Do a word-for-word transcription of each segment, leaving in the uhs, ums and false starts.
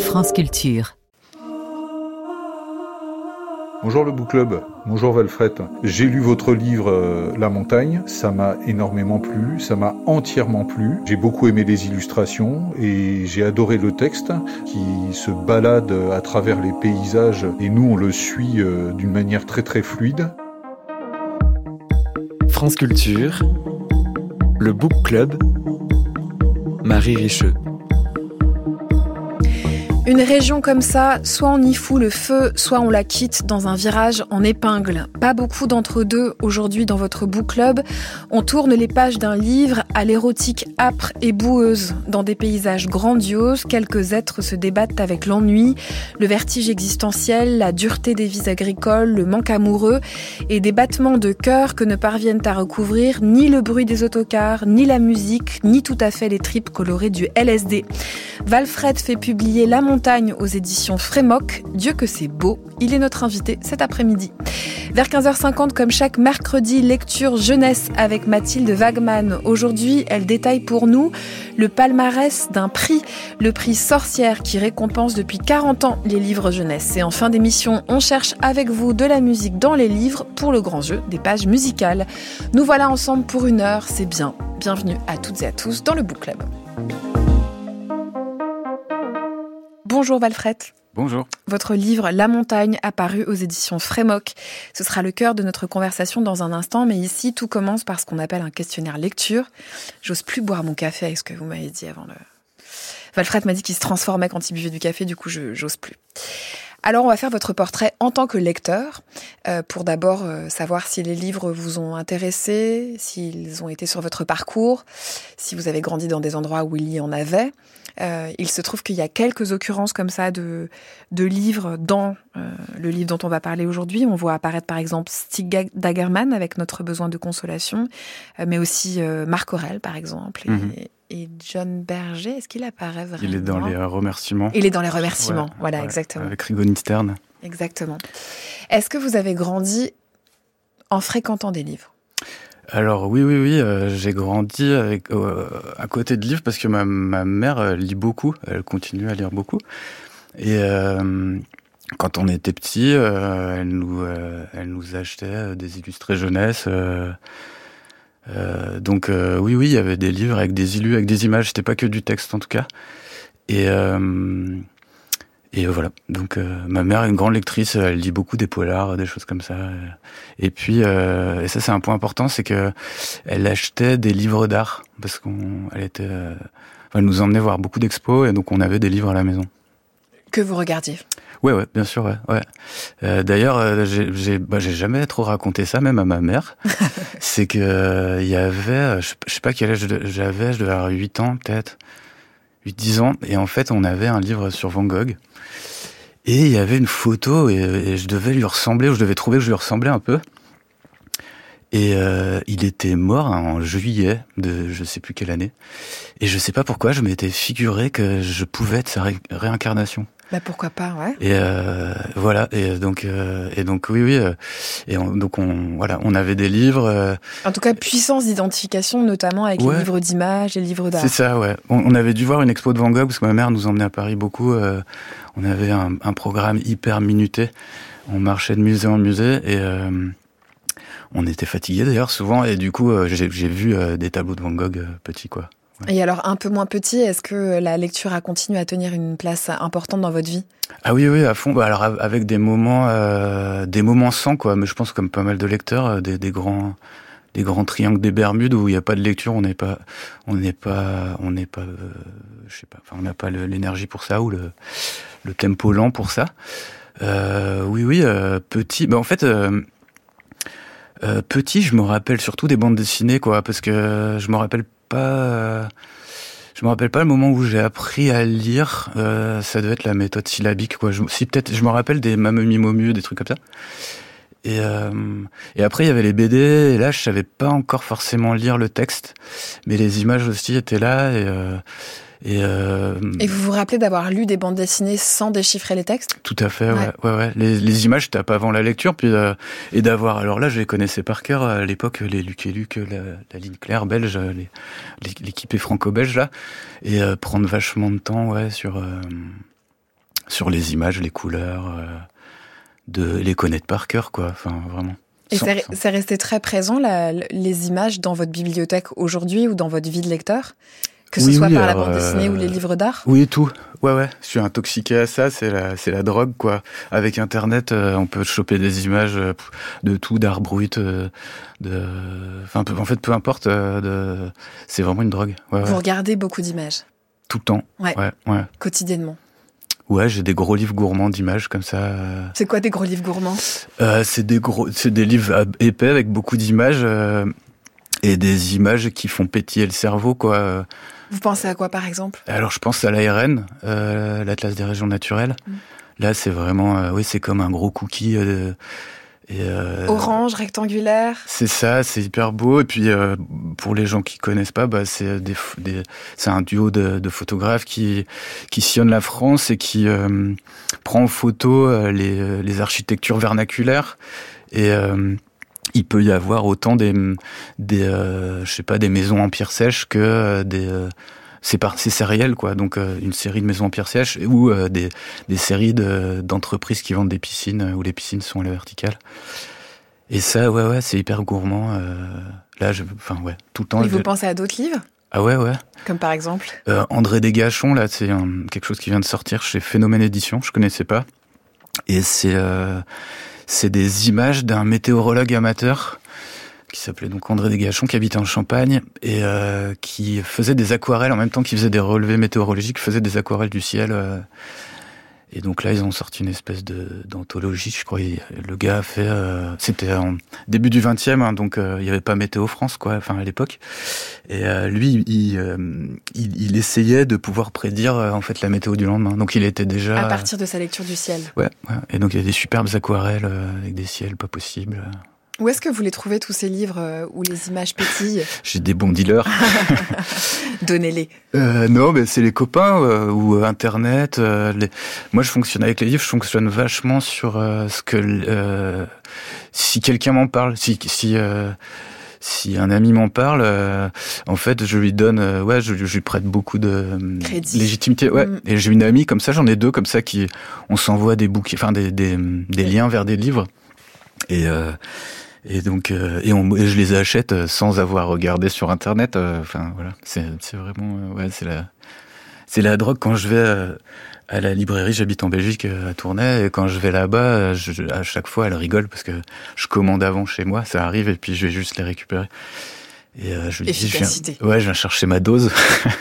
France Culture. Bonjour le Book Club, bonjour Valfret. J'ai lu votre livre euh, La Montagne, ça m'a énormément plu, ça m'a entièrement plu. J'ai beaucoup aimé les illustrations et j'ai adoré le texte qui se balade à travers les paysages et nous on le suit euh, d'une manière très très fluide. France Culture, le Book Club, Marie Richeux. Une région comme ça, soit on y fout le feu, soit on la quitte dans un virage en épingle. Pas beaucoup d'entre deux aujourd'hui dans votre book club. On tourne les pages d'un livre à l'érotique âpre et boueuse. Dans des paysages grandioses, quelques êtres se débattent avec l'ennui, le vertige existentiel, la dureté des vies agricoles, le manque amoureux et des battements de cœur que ne parviennent à recouvrir ni le bruit des autocars, ni la musique, ni tout à fait les tripes colorées du L S D. Valfret fait publier La Montagne aux éditions Frémoc. Dieu que c'est beau, il est notre invité cet après-midi. Vers quinze heures cinquante, comme chaque mercredi, lecture jeunesse avec Mathilde Wagman. Aujourd'hui, elle détaille pour nous le palmarès d'un prix, le prix Sorcière qui récompense depuis quarante ans les livres jeunesse. Et en fin d'émission, on cherche avec vous de la musique dans les livres pour le grand jeu des pages musicales. Nous voilà ensemble pour une heure, c'est bien. Bienvenue à toutes et à tous dans le Book Club. Bonjour Valfret. Bonjour. Votre livre La Montagne, apparu aux éditions Frémoc. Ce sera le cœur de notre conversation dans un instant, mais ici, tout commence par ce qu'on appelle un questionnaire lecture. J'ose plus boire mon café avec ce que vous m'avez dit avant le... Valfret m'a dit qu'il se transformait quand il buvait du café, du coup, je j'ose plus. Alors, on va faire votre portrait en tant que lecteur, euh, pour d'abord euh, savoir si les livres vous ont intéressé, s'ils ont été sur votre parcours, si vous avez grandi dans des endroits où il y en avait. Euh, il se trouve qu'il y a quelques occurrences comme ça de, de livres dans euh, le livre dont on va parler aujourd'hui. On voit apparaître par exemple Stig Dagerman avec Notre besoin de consolation, euh, mais aussi euh, Marc Aurèle par exemple, et, mm-hmm. et John Berger. Est-ce qu'il apparaît vraiment ? Il est dans les euh, remerciements. Il est dans les remerciements, ouais, voilà, ouais, exactement. Avec Rigoni Stern. Exactement. Est-ce que vous avez grandi en fréquentant des livres ? Alors oui, oui, oui, euh, j'ai grandi avec, euh, à côté de livres parce que ma, ma mère euh, lit beaucoup, elle continue à lire beaucoup. Et euh, quand on était petits, euh, elle, nous, euh, elle nous achetait des illustrés jeunesse. Euh, euh, donc euh, oui, oui, il y avait des livres avec des illus, avec des images, c'était pas que du texte en tout cas. Et... Euh, Et voilà, donc euh, ma mère est une grande lectrice, elle lit beaucoup des polars, des choses comme ça. Et puis, euh, et ça c'est un point important, c'est que elle achetait des livres d'art parce qu'on, elle était, euh, elle nous emmenait voir beaucoup d'expos et donc on avait des livres à la maison. Que vous regardiez ? Ouais, ouais, bien sûr, ouais, ouais. Euh, d'ailleurs, euh, j'ai, j'ai, bah, j'ai jamais trop raconté ça, même à ma mère. C'est que il euh, y avait, je, je sais pas quel âge j'avais, je devais avoir huit ans peut-être. huit dix ans, et en fait on avait un livre sur Van Gogh et il y avait une photo et, et je devais lui ressembler, ou je devais trouver que je lui ressemblais un peu, et euh, il était mort en juillet de je sais plus quelle année, et je sais pas pourquoi je m'étais figuré que je pouvais être sa ré- réincarnation. Bah pourquoi pas, ouais. Et euh, voilà, et donc euh, et donc oui oui, euh, et on, donc on voilà, on avait des livres. Euh, en tout cas, puissance d'identification, notamment avec ouais. les livres d'images, les livres d'art. C'est ça, ouais. On, on avait dû voir une expo de Van Gogh parce que ma mère nous emmenait à Paris beaucoup. Euh, on avait un, un programme hyper minuté. On marchait de musée en musée et euh, on était fatigués d'ailleurs souvent. Et du coup, euh, j'ai, j'ai vu euh, des tableaux de Van Gogh euh, petits, quoi. Et alors, un peu moins petit, est-ce que la lecture a continué à tenir une place importante dans votre vie ? Ah oui, oui, à fond. Bah alors, avec des moments, euh, des moments sans, quoi. Mais je pense, comme pas mal de lecteurs, des, des grands, des grands triangles des Bermudes où il n'y a pas de lecture, on n'est pas, on n'est pas, on n'est pas, euh, je sais pas, enfin, on n'a pas le, l'énergie pour ça ou le, le tempo lent pour ça. Euh, oui, oui, euh, petit. Bah en fait. Euh, Euh, petit, je me rappelle surtout des bandes dessinées, quoi, parce que je me rappelle pas, euh, je me rappelle pas le moment où j'ai appris à lire. Euh, ça devait être la méthode syllabique, quoi. Je, si peut-être, je me rappelle des Mamie Momu, des trucs comme ça. Et, euh, et après il y avait les B D. Et là, je savais pas encore forcément lire le texte, mais les images aussi étaient là. Et euh, Et, euh, et vous vous rappelez d'avoir lu des bandes dessinées sans déchiffrer les textes ? Tout à fait, ouais, ouais, ouais. ouais. Les, les images, je tape avant la lecture, puis euh, et d'avoir. Alors là, je les connaissais par cœur à l'époque, les Luc et Luc, la, la ligne claire belge, les, les, l'équipée franco-belge là, et euh, prendre vachement de temps, ouais, sur. Euh, sur les images, les couleurs, euh, de les connaître par cœur, quoi. Enfin, vraiment. Et Sans, c'est, sans... c'est resté très présent, la, les images dans votre bibliothèque aujourd'hui ou dans votre vie de lecteur? Que ce oui, soit oui, par alors, la bande dessinée euh... ou les livres d'art? Oui, tout. Ouais, ouais. Je suis intoxiqué à ça. C'est la, c'est la drogue, quoi. Avec Internet, euh, on peut choper des images euh, de tout, d'art brut, euh, de, enfin, peu, en fait, peu importe. Euh, de... C'est vraiment une drogue. Ouais, Vous ouais. regardez beaucoup d'images? Tout le temps. Ouais. Ouais, ouais. Quotidiennement? Ouais, j'ai des gros livres gourmands d'images comme ça. C'est quoi des gros livres gourmands? euh, C'est des gros, c'est des livres épais avec beaucoup d'images euh, et des images qui font pétiller le cerveau, quoi. Vous pensez à quoi, par exemple? Alors, je pense à l'A R N, euh, l'Atlas des régions naturelles. Mmh. Là, c'est vraiment, euh, oui, c'est comme un gros cookie. Euh, et, euh, orange, rectangulaire. C'est ça, c'est hyper beau. Et puis, euh, pour les gens qui connaissent pas, bah, c'est des, des, c'est un duo de, de photographes qui qui sillonne la France et qui euh, prend en photo euh, les, les architectures vernaculaires. Et euh, il peut y avoir autant des des euh, je sais pas des maisons en pierre sèche que euh, des euh, c'est par c'est sériel, quoi. Donc euh, une série de maisons en pierre sèche ou euh, des des séries de d'entreprises qui vendent des piscines où les piscines sont à la verticale. Et ça, ouais, ouais, c'est hyper gourmand. Euh, là, je, enfin, ouais, tout le temps. Et vous je... pensez à d'autres livres? Ah ouais, ouais. Comme par exemple euh, André Desgachons, là, c'est un, quelque chose qui vient de sortir chez Phénomène Édition. Je connaissais pas. Et c'est euh, c'est des images d'un météorologue amateur qui s'appelait donc André Desgachons, qui habitait en Champagne et euh, qui faisait des aquarelles en même temps qu'il faisait des relevés météorologiques, faisait des aquarelles du ciel. Euh, et donc là, ils ont sorti une espèce de d'anthologie, je crois. Et le gars a fait, euh, c'était en début du vingtième, hein, donc euh, il y avait pas Météo France, quoi, enfin à l'époque. Et euh, lui, il, euh, il, il essayait de pouvoir prédire euh, en fait la météo du lendemain. Donc il était déjà à partir de sa lecture du ciel. Ouais, ouais. Et donc il y a des superbes aquarelles euh, avec des ciels pas possibles. Où est-ce que vous les trouvez, tous ces livres euh, où les images pétillent? J'ai des bons dealers. Donnez-les. Euh, non, mais c'est les copains euh, ou euh, Internet. Euh, les... Moi, je fonctionne avec les livres. Je fonctionne vachement sur euh, ce que euh, si quelqu'un m'en parle, si si euh, si un ami m'en parle, euh, en fait, je lui donne, euh, ouais, je, je lui prête beaucoup de crédit, légitimité. Ouais. Mm. Et j'ai une amie comme ça, j'en ai deux comme ça qui, on s'envoie des bouquets, enfin des des, des liens vers des livres. Et euh, Et donc, euh, et, on, et je les achète sans avoir regardé sur Internet. Euh, enfin, voilà, c'est, c'est vraiment, euh, ouais, c'est la, c'est la drogue. Quand je vais euh, à la librairie, j'habite en Belgique, à Tournai, et quand je vais là-bas, je, à chaque fois, elle rigole parce que je commande avant chez moi, ça arrive, et puis je vais juste les récupérer. Et euh, je lui dis, je viens, ouais, je viens chercher ma dose.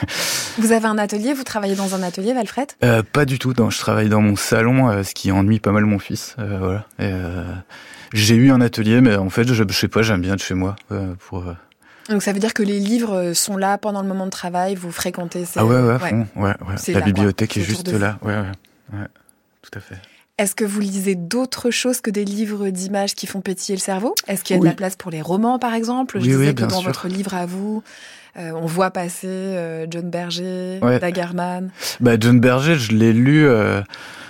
Vous avez un atelier, vous travaillez dans un atelier, Walfred? euh, Pas du tout. Non, je travaille dans mon salon, euh, ce qui ennuie pas mal mon fils. Euh, voilà. Et, euh, j'ai eu un atelier, mais en fait, je, je sais pas, j'aime bien être chez moi. Euh, pour, euh... Donc ça veut dire que les livres sont là pendant le moment de travail, vous fréquentez ces... Ah ouais, ouais, ouais. ouais, ouais. La là, bibliothèque quoi. est juste là. Ouais, ouais, ouais, tout à fait. Est-ce que vous lisez d'autres choses que des livres d'images qui font pétiller le cerveau? Est-ce qu'il y a oui. de la place pour les romans, par exemple? Je oui, disais oui, que dans sûr. votre livre à vous, euh, on voit passer euh, John Berger, ouais. Dagerman. Bah, John Berger, je l'ai lu... Euh...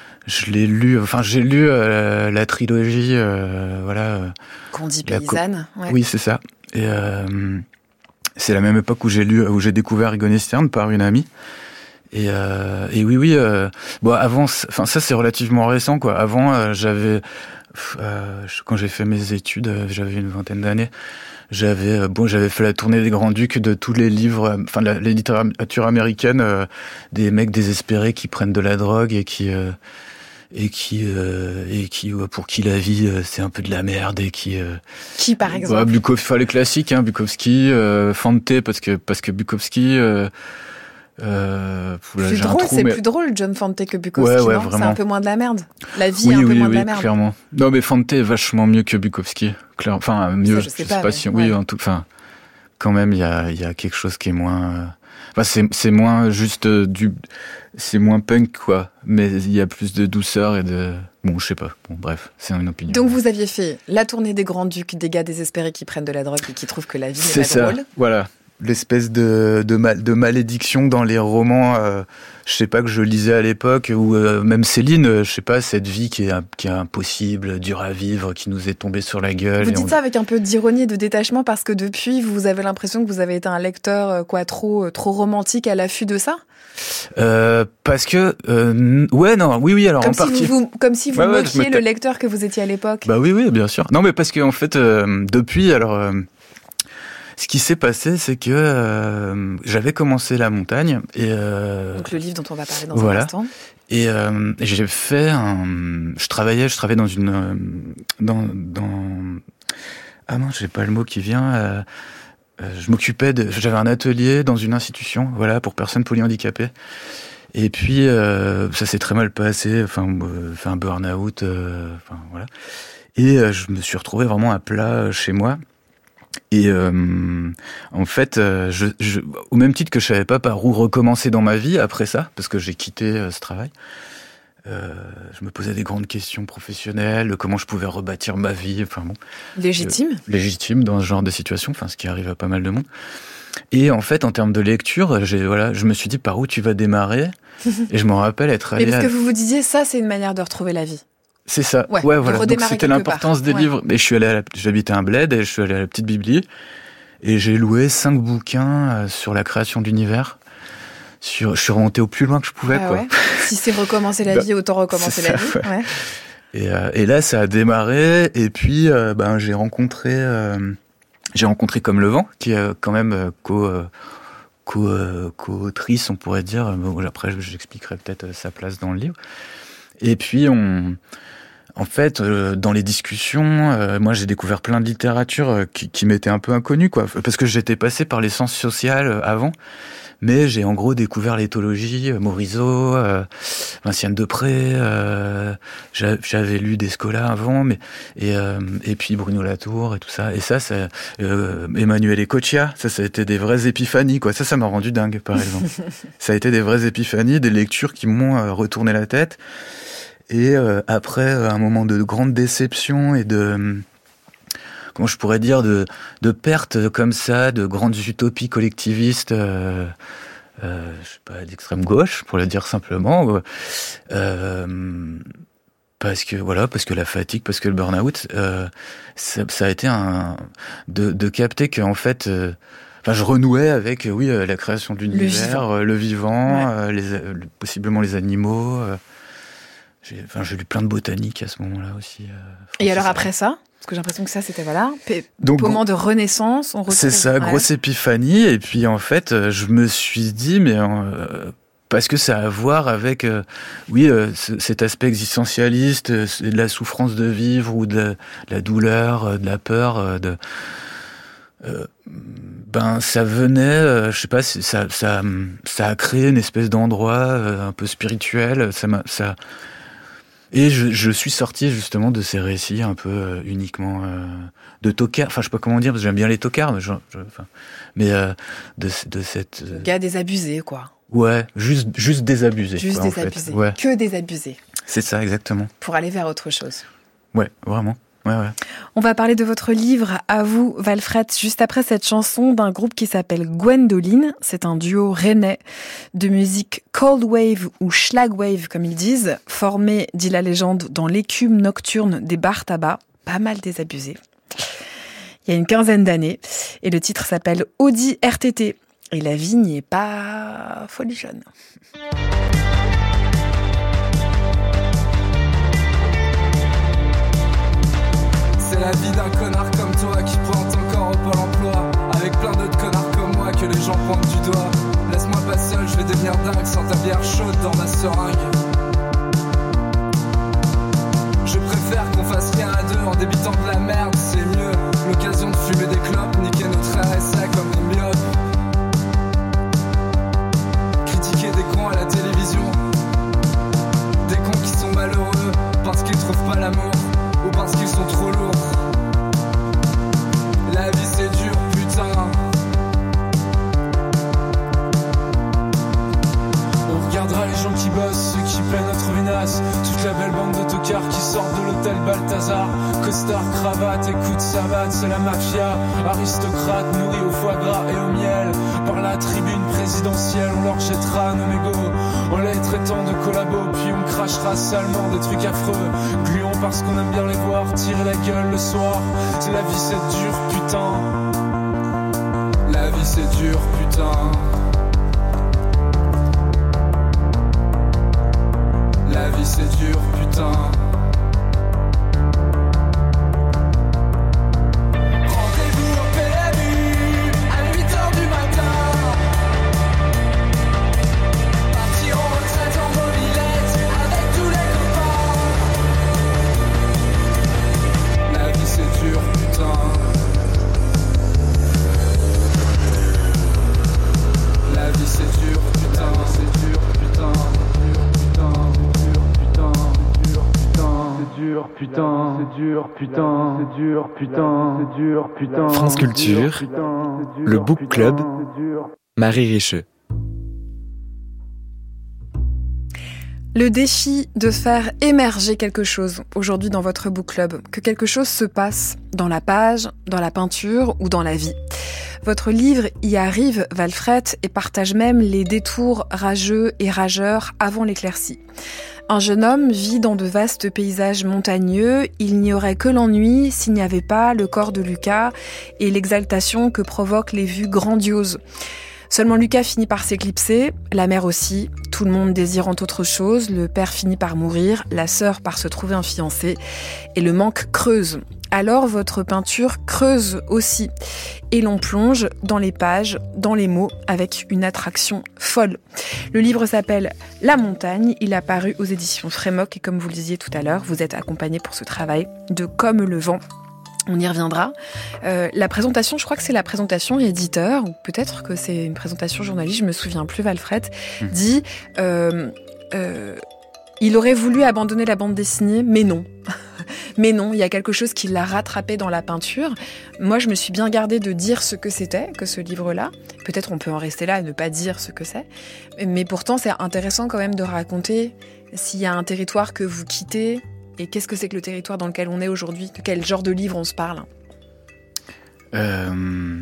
Je l'ai lu, enfin j'ai lu euh, la trilogie, euh, voilà. Euh, Qu'on dit paysanne. Co- ouais. Oui, c'est ça. Et euh, c'est la même époque où j'ai lu, où j'ai découvert Egon Stern par une amie. Et, euh, et oui, oui. Euh, bon, avant, enfin ça c'est relativement récent, quoi. Avant, euh, j'avais, euh, quand j'ai fait mes études, euh, j'avais une vingtaine d'années. J'avais, euh, bon, j'avais fait la tournée des Grands-Ducs de tous les livres, enfin euh, la, la littérature américaine, euh, des mecs désespérés qui prennent de la drogue et qui euh, et qui euh, et qui pour qui la vie euh, c'est un peu de la merde et qui euh, qui par exemple bah, Bukowski, enfin les classiques, hein, Bukowski, euh, Fante parce que parce que Bukowski. Euh, Euh, là, c'est drôle, trou, c'est mais... plus drôle John Fante que Bukowski, ouais, ouais, non vraiment. C'est un peu moins de la merde. La vie oui, est un oui, peu moins oui, de la merde. Clairement. Non, mais Fante est vachement mieux que Bukowski. Claire... Enfin, mieux. Ça, je sais je pas, sais pas mais... si. ouais. Oui, en tout. Enfin, quand même, il y a, il y a quelque chose qui est moins. Enfin, c'est, c'est moins juste du. C'est moins punk, quoi. Mais il y a plus de douceur et de. Bon, je sais pas. Bon, bref, c'est une opinion. Donc, vous aviez fait la tournée des Grands-Ducs, des gars désespérés qui prennent de la drogue et qui trouvent que la vie c'est n'est pas ça. drôle. Voilà. l'espèce de, de, mal, de malédiction dans les romans, euh, je sais pas, que je lisais à l'époque, ou euh, même Céline, je sais pas, cette vie qui est, qui est impossible, dure à vivre, qui nous est tombée sur la gueule. Vous dites on... ça avec un peu d'ironie et de détachement parce que depuis, vous avez l'impression que vous avez été un lecteur quoi, trop, trop romantique à l'affût de ça ? Euh, parce que euh, ouais non oui oui alors comme en si partie vous, vous, comme si vous ouais, ouais, moquiez le lecteur que vous étiez à l'époque. Bah oui oui bien sûr. Non mais parce que en fait euh, depuis alors euh, ce qui s'est passé c'est que euh, j'avais commencé la montagne et euh, donc le livre dont on va parler dans voilà. un instant. Et euh, j'ai fait un je travaillais je travaillais dans une dans dans ah non j'ai pas le mot qui vient euh, je m'occupais de, j'avais un atelier dans une institution, voilà, pour personnes polyhandicapées. Et puis euh, ça s'est très mal passé, enfin, euh, fait un burn-out, euh, enfin voilà. Et euh, je me suis retrouvé vraiment à plat chez moi. Et euh, en fait, euh, je, je, au même titre que je savais pas par où recommencer dans ma vie après ça, parce que j'ai quitté euh, ce travail. Euh, je me posais des grandes questions professionnelles, comment je pouvais rebâtir ma vie, enfin bon. Légitime. Euh, légitime dans ce genre de situation, enfin ce qui arrive à pas mal de monde. Et en fait, en termes de lecture, j'ai voilà, je me suis dit par où tu vas démarrer. Et je me rappelle être allé. Mais parce à... que vous vous disiez ça, c'est une manière de retrouver la vie. C'est ça. Ouais, ouais voilà. Donc c'était l'importance part. des ouais. livres. Et je suis allé, à la... j'habitais un bled et je suis allé à la petite bibli et j'ai loué cinq bouquins sur la création d'univers. Sur, je suis remonté au plus loin que je pouvais, ah quoi. Ouais. Si c'est recommencer la vie, autant recommencer la vie. Ouais. Ouais. Et, euh, et là, ça a démarré. Et puis, euh, ben, j'ai rencontré, euh, j'ai rencontré Comme le vent, qui est quand même euh, co, euh, co, euh, co-autrice, on pourrait dire. Bon, après, j'expliquerai peut-être sa place dans le livre. Et puis, on, en fait, euh, dans les discussions, euh, moi, j'ai découvert plein de littérature euh, qui, qui m'était un peu inconnue, quoi, parce que j'étais passé par les sciences sociales avant. Mais j'ai en gros découvert l'éthologie, euh, Morisot, euh, Vinciane Depré, euh, j'avais lu des Scola avant, mais et euh, et puis Bruno Latour et tout ça. Et ça, c'est euh, Emmanuel Ecochia, ça, ça a été des vraies épiphanies, quoi. Ça, ça m'a rendu dingue, par exemple. Ça a été des vraies épiphanies, des lectures qui m'ont euh, retourné la tête. Et euh, après un moment de grande déception et de comment je pourrais dire, de, de pertes comme ça, de grandes utopies collectivistes, euh, euh, je sais pas, d'extrême gauche, pour le dire simplement, euh, parce que voilà, parce que la fatigue, parce que le burn-out, euh, ça, ça a été un de, de capter qu'en fait, euh, enfin, je renouais avec, oui, la création de l'univers, le vivant, le vivant ouais. euh, les, euh, possiblement les animaux. Euh, j'ai, enfin, j'ai lu plein de botanique à ce moment-là aussi. Euh, Et alors après ça? Parce que j'ai l'impression que ça, c'était, voilà, donc, moment de renaissance. On retrouve... C'est ça, ouais. Grosse épiphanie. Et puis, en fait, je me suis dit, mais euh, parce que ça a à voir avec, euh, oui, euh, cet aspect existentialiste, euh, de la souffrance de vivre ou de la, de la douleur, euh, de la peur, euh, de... Euh, ben, ça venait, euh, je sais pas, ça, ça, ça a créé une espèce d'endroit euh, un peu spirituel. Ça m'a... Ça... Et je, je suis sorti justement de ces récits un peu euh, uniquement euh, de tocards. Enfin, je sais pas comment dire parce que j'aime bien les tocards, mais, je, je, enfin, mais euh, de, de cette euh... gars désabusé, quoi. Ouais, juste juste désabusé. Juste quoi, désabusé. En fait. Ouais. Que désabusé. C'est ça, exactement. Pour aller vers autre chose. Ouais, vraiment. Ouais, ouais. On va parler de votre livre, À vous, Walfret, juste après cette chanson d'un groupe qui s'appelle Gwendoline. C'est un duo rennais de musique cold wave ou schlag wave, comme ils disent, formé, dit la légende, dans l'écume nocturne des bars tabac, pas mal désabusé. Il y a une quinzaine d'années. Et le titre s'appelle Audi R T T. Et la vie n'y est pas folichonne. C'est la vie d'un connard comme toi qui pointe encore au Pôle emploi, avec plein d'autres connards comme moi que les gens pointent du doigt. Laisse-moi pas seul, je vais devenir dingue sans ta bière chaude dans ma seringue. Je préfère qu'on fasse rien à deux en débitant de la merde, c'est mieux. L'occasion de fumer des clopes, niquer notre R S A comme des myopes. Critiquer des cons à la télévision, des cons qui sont malheureux parce qu'ils trouvent pas l'amour ou parce qu'ils sont trop lourds. La vie c'est dur, putain. On regardera les gens qui bossent, ceux qui peine notre vinasse. Toute la belle bande d'autocars qui sortent de l'hôtel Balthazar. Costard, cravate, écoute, savate, c'est la mafia. Aristocrate, nourris au foie gras et au miel. Par la tribune présidentielle, on leur jettera nos mégots. En les traitant de collabos, puis on crachera salement des trucs affreux. Gluons parce qu'on aime bien les voir tirer la gueule le soir. C'est la vie, c'est dur, putain. La vie, c'est dur, putain. La vie, c'est dur, putain. Rendez-vous au P M U à huit heures du matin. Partir en retraite en mobilette avec tous les copains. La vie, c'est dur, putain. La vie, c'est dur, putain. C'est dur, putain. C'est dur, putain, c'est dur, putain, c'est dur, putain, c'est dur, putain. France Culture, le Book Club, Marie Richeux. Le défi de faire émerger quelque chose aujourd'hui dans votre book club, que quelque chose se passe dans la page, dans la peinture ou dans la vie. Votre livre y arrive, Walfret, et partage même les détours rageux et rageurs avant l'éclaircie. Un jeune homme vit dans de vastes paysages montagneux, il n'y aurait que l'ennui s'il n'y avait pas le corps de Lucas et l'exaltation que provoquent les vues grandioses. Seulement Lucas finit par s'éclipser, la mère aussi, tout le monde désirant autre chose, le père finit par mourir, la sœur par se trouver un fiancé, et le manque creuse. Alors votre peinture creuse aussi, et l'on plonge dans les pages, dans les mots, avec une attraction folle. Le livre s'appelle « La montagne », il a paru aux éditions Frémoc, et comme vous le disiez tout à l'heure, vous êtes accompagné pour ce travail de Comme le vent. On y reviendra. Euh, la présentation, je crois que c'est la présentation éditeur, ou peut-être que c'est une présentation journaliste, je me souviens plus, Walfret, mmh. dit euh, euh, il aurait voulu abandonner la bande dessinée, mais non. Mais non, il y a quelque chose qui l'a rattrapé dans la peinture. Moi, je me suis bien gardée de dire ce que c'était, que ce livre-là. Peut-être on peut en rester là et ne pas dire ce que c'est. Mais pourtant, c'est intéressant quand même de raconter s'il y a un territoire que vous quittez. Et qu'est-ce que c'est que le territoire dans lequel on est aujourd'hui ? De quel genre de livre on se parle ? euh...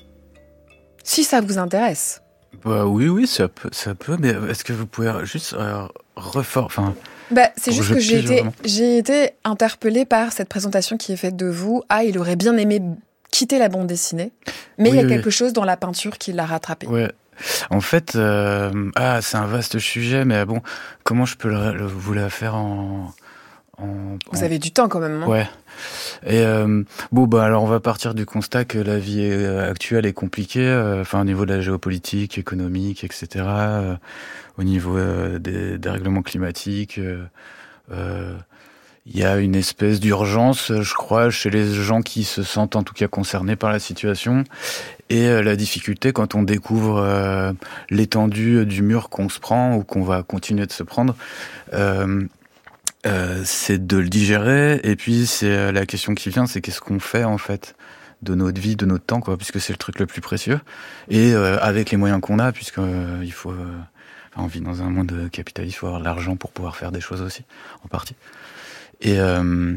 Si ça vous intéresse. Bah oui, oui, ça peut, ça peut. Mais est-ce que vous pouvez juste euh, refor... enfin, bah, c'est juste je que j'ai été, vraiment. j'ai été interpellée par cette présentation qui est faite de vous. Ah, il aurait bien aimé quitter la bande dessinée, mais oui, il y a oui, quelque oui. chose dans la peinture qui l'a rattrapé. Ouais. En fait, euh... ah, c'est un vaste sujet, mais bon, comment je peux le, le, vous la faire en... En, Vous en... avez du temps quand même, hein ? Ouais. Et euh, bon, bah alors on va partir du constat que la vie actuelle est compliquée, euh, enfin au niveau de la géopolitique, économique, et cetera. Euh, au niveau euh, des, des règlements climatiques, euh, euh, il y a une espèce d'urgence, je crois, chez les gens qui se sentent en tout cas concernés par la situation. Et euh, la difficulté quand on découvre euh, l'étendue du mur qu'on se prend ou qu'on va continuer de se prendre. Euh, Euh, c'est de le digérer, et puis c'est euh, la question qui vient, c'est qu'est-ce qu'on fait en fait de notre vie, de notre temps, quoi, puisque c'est le truc le plus précieux, et euh, avec les moyens qu'on a, puisque euh, il faut, euh, enfin, on vit dans un monde capitaliste, il faut avoir de l'argent pour pouvoir faire des choses aussi, en partie. Et euh,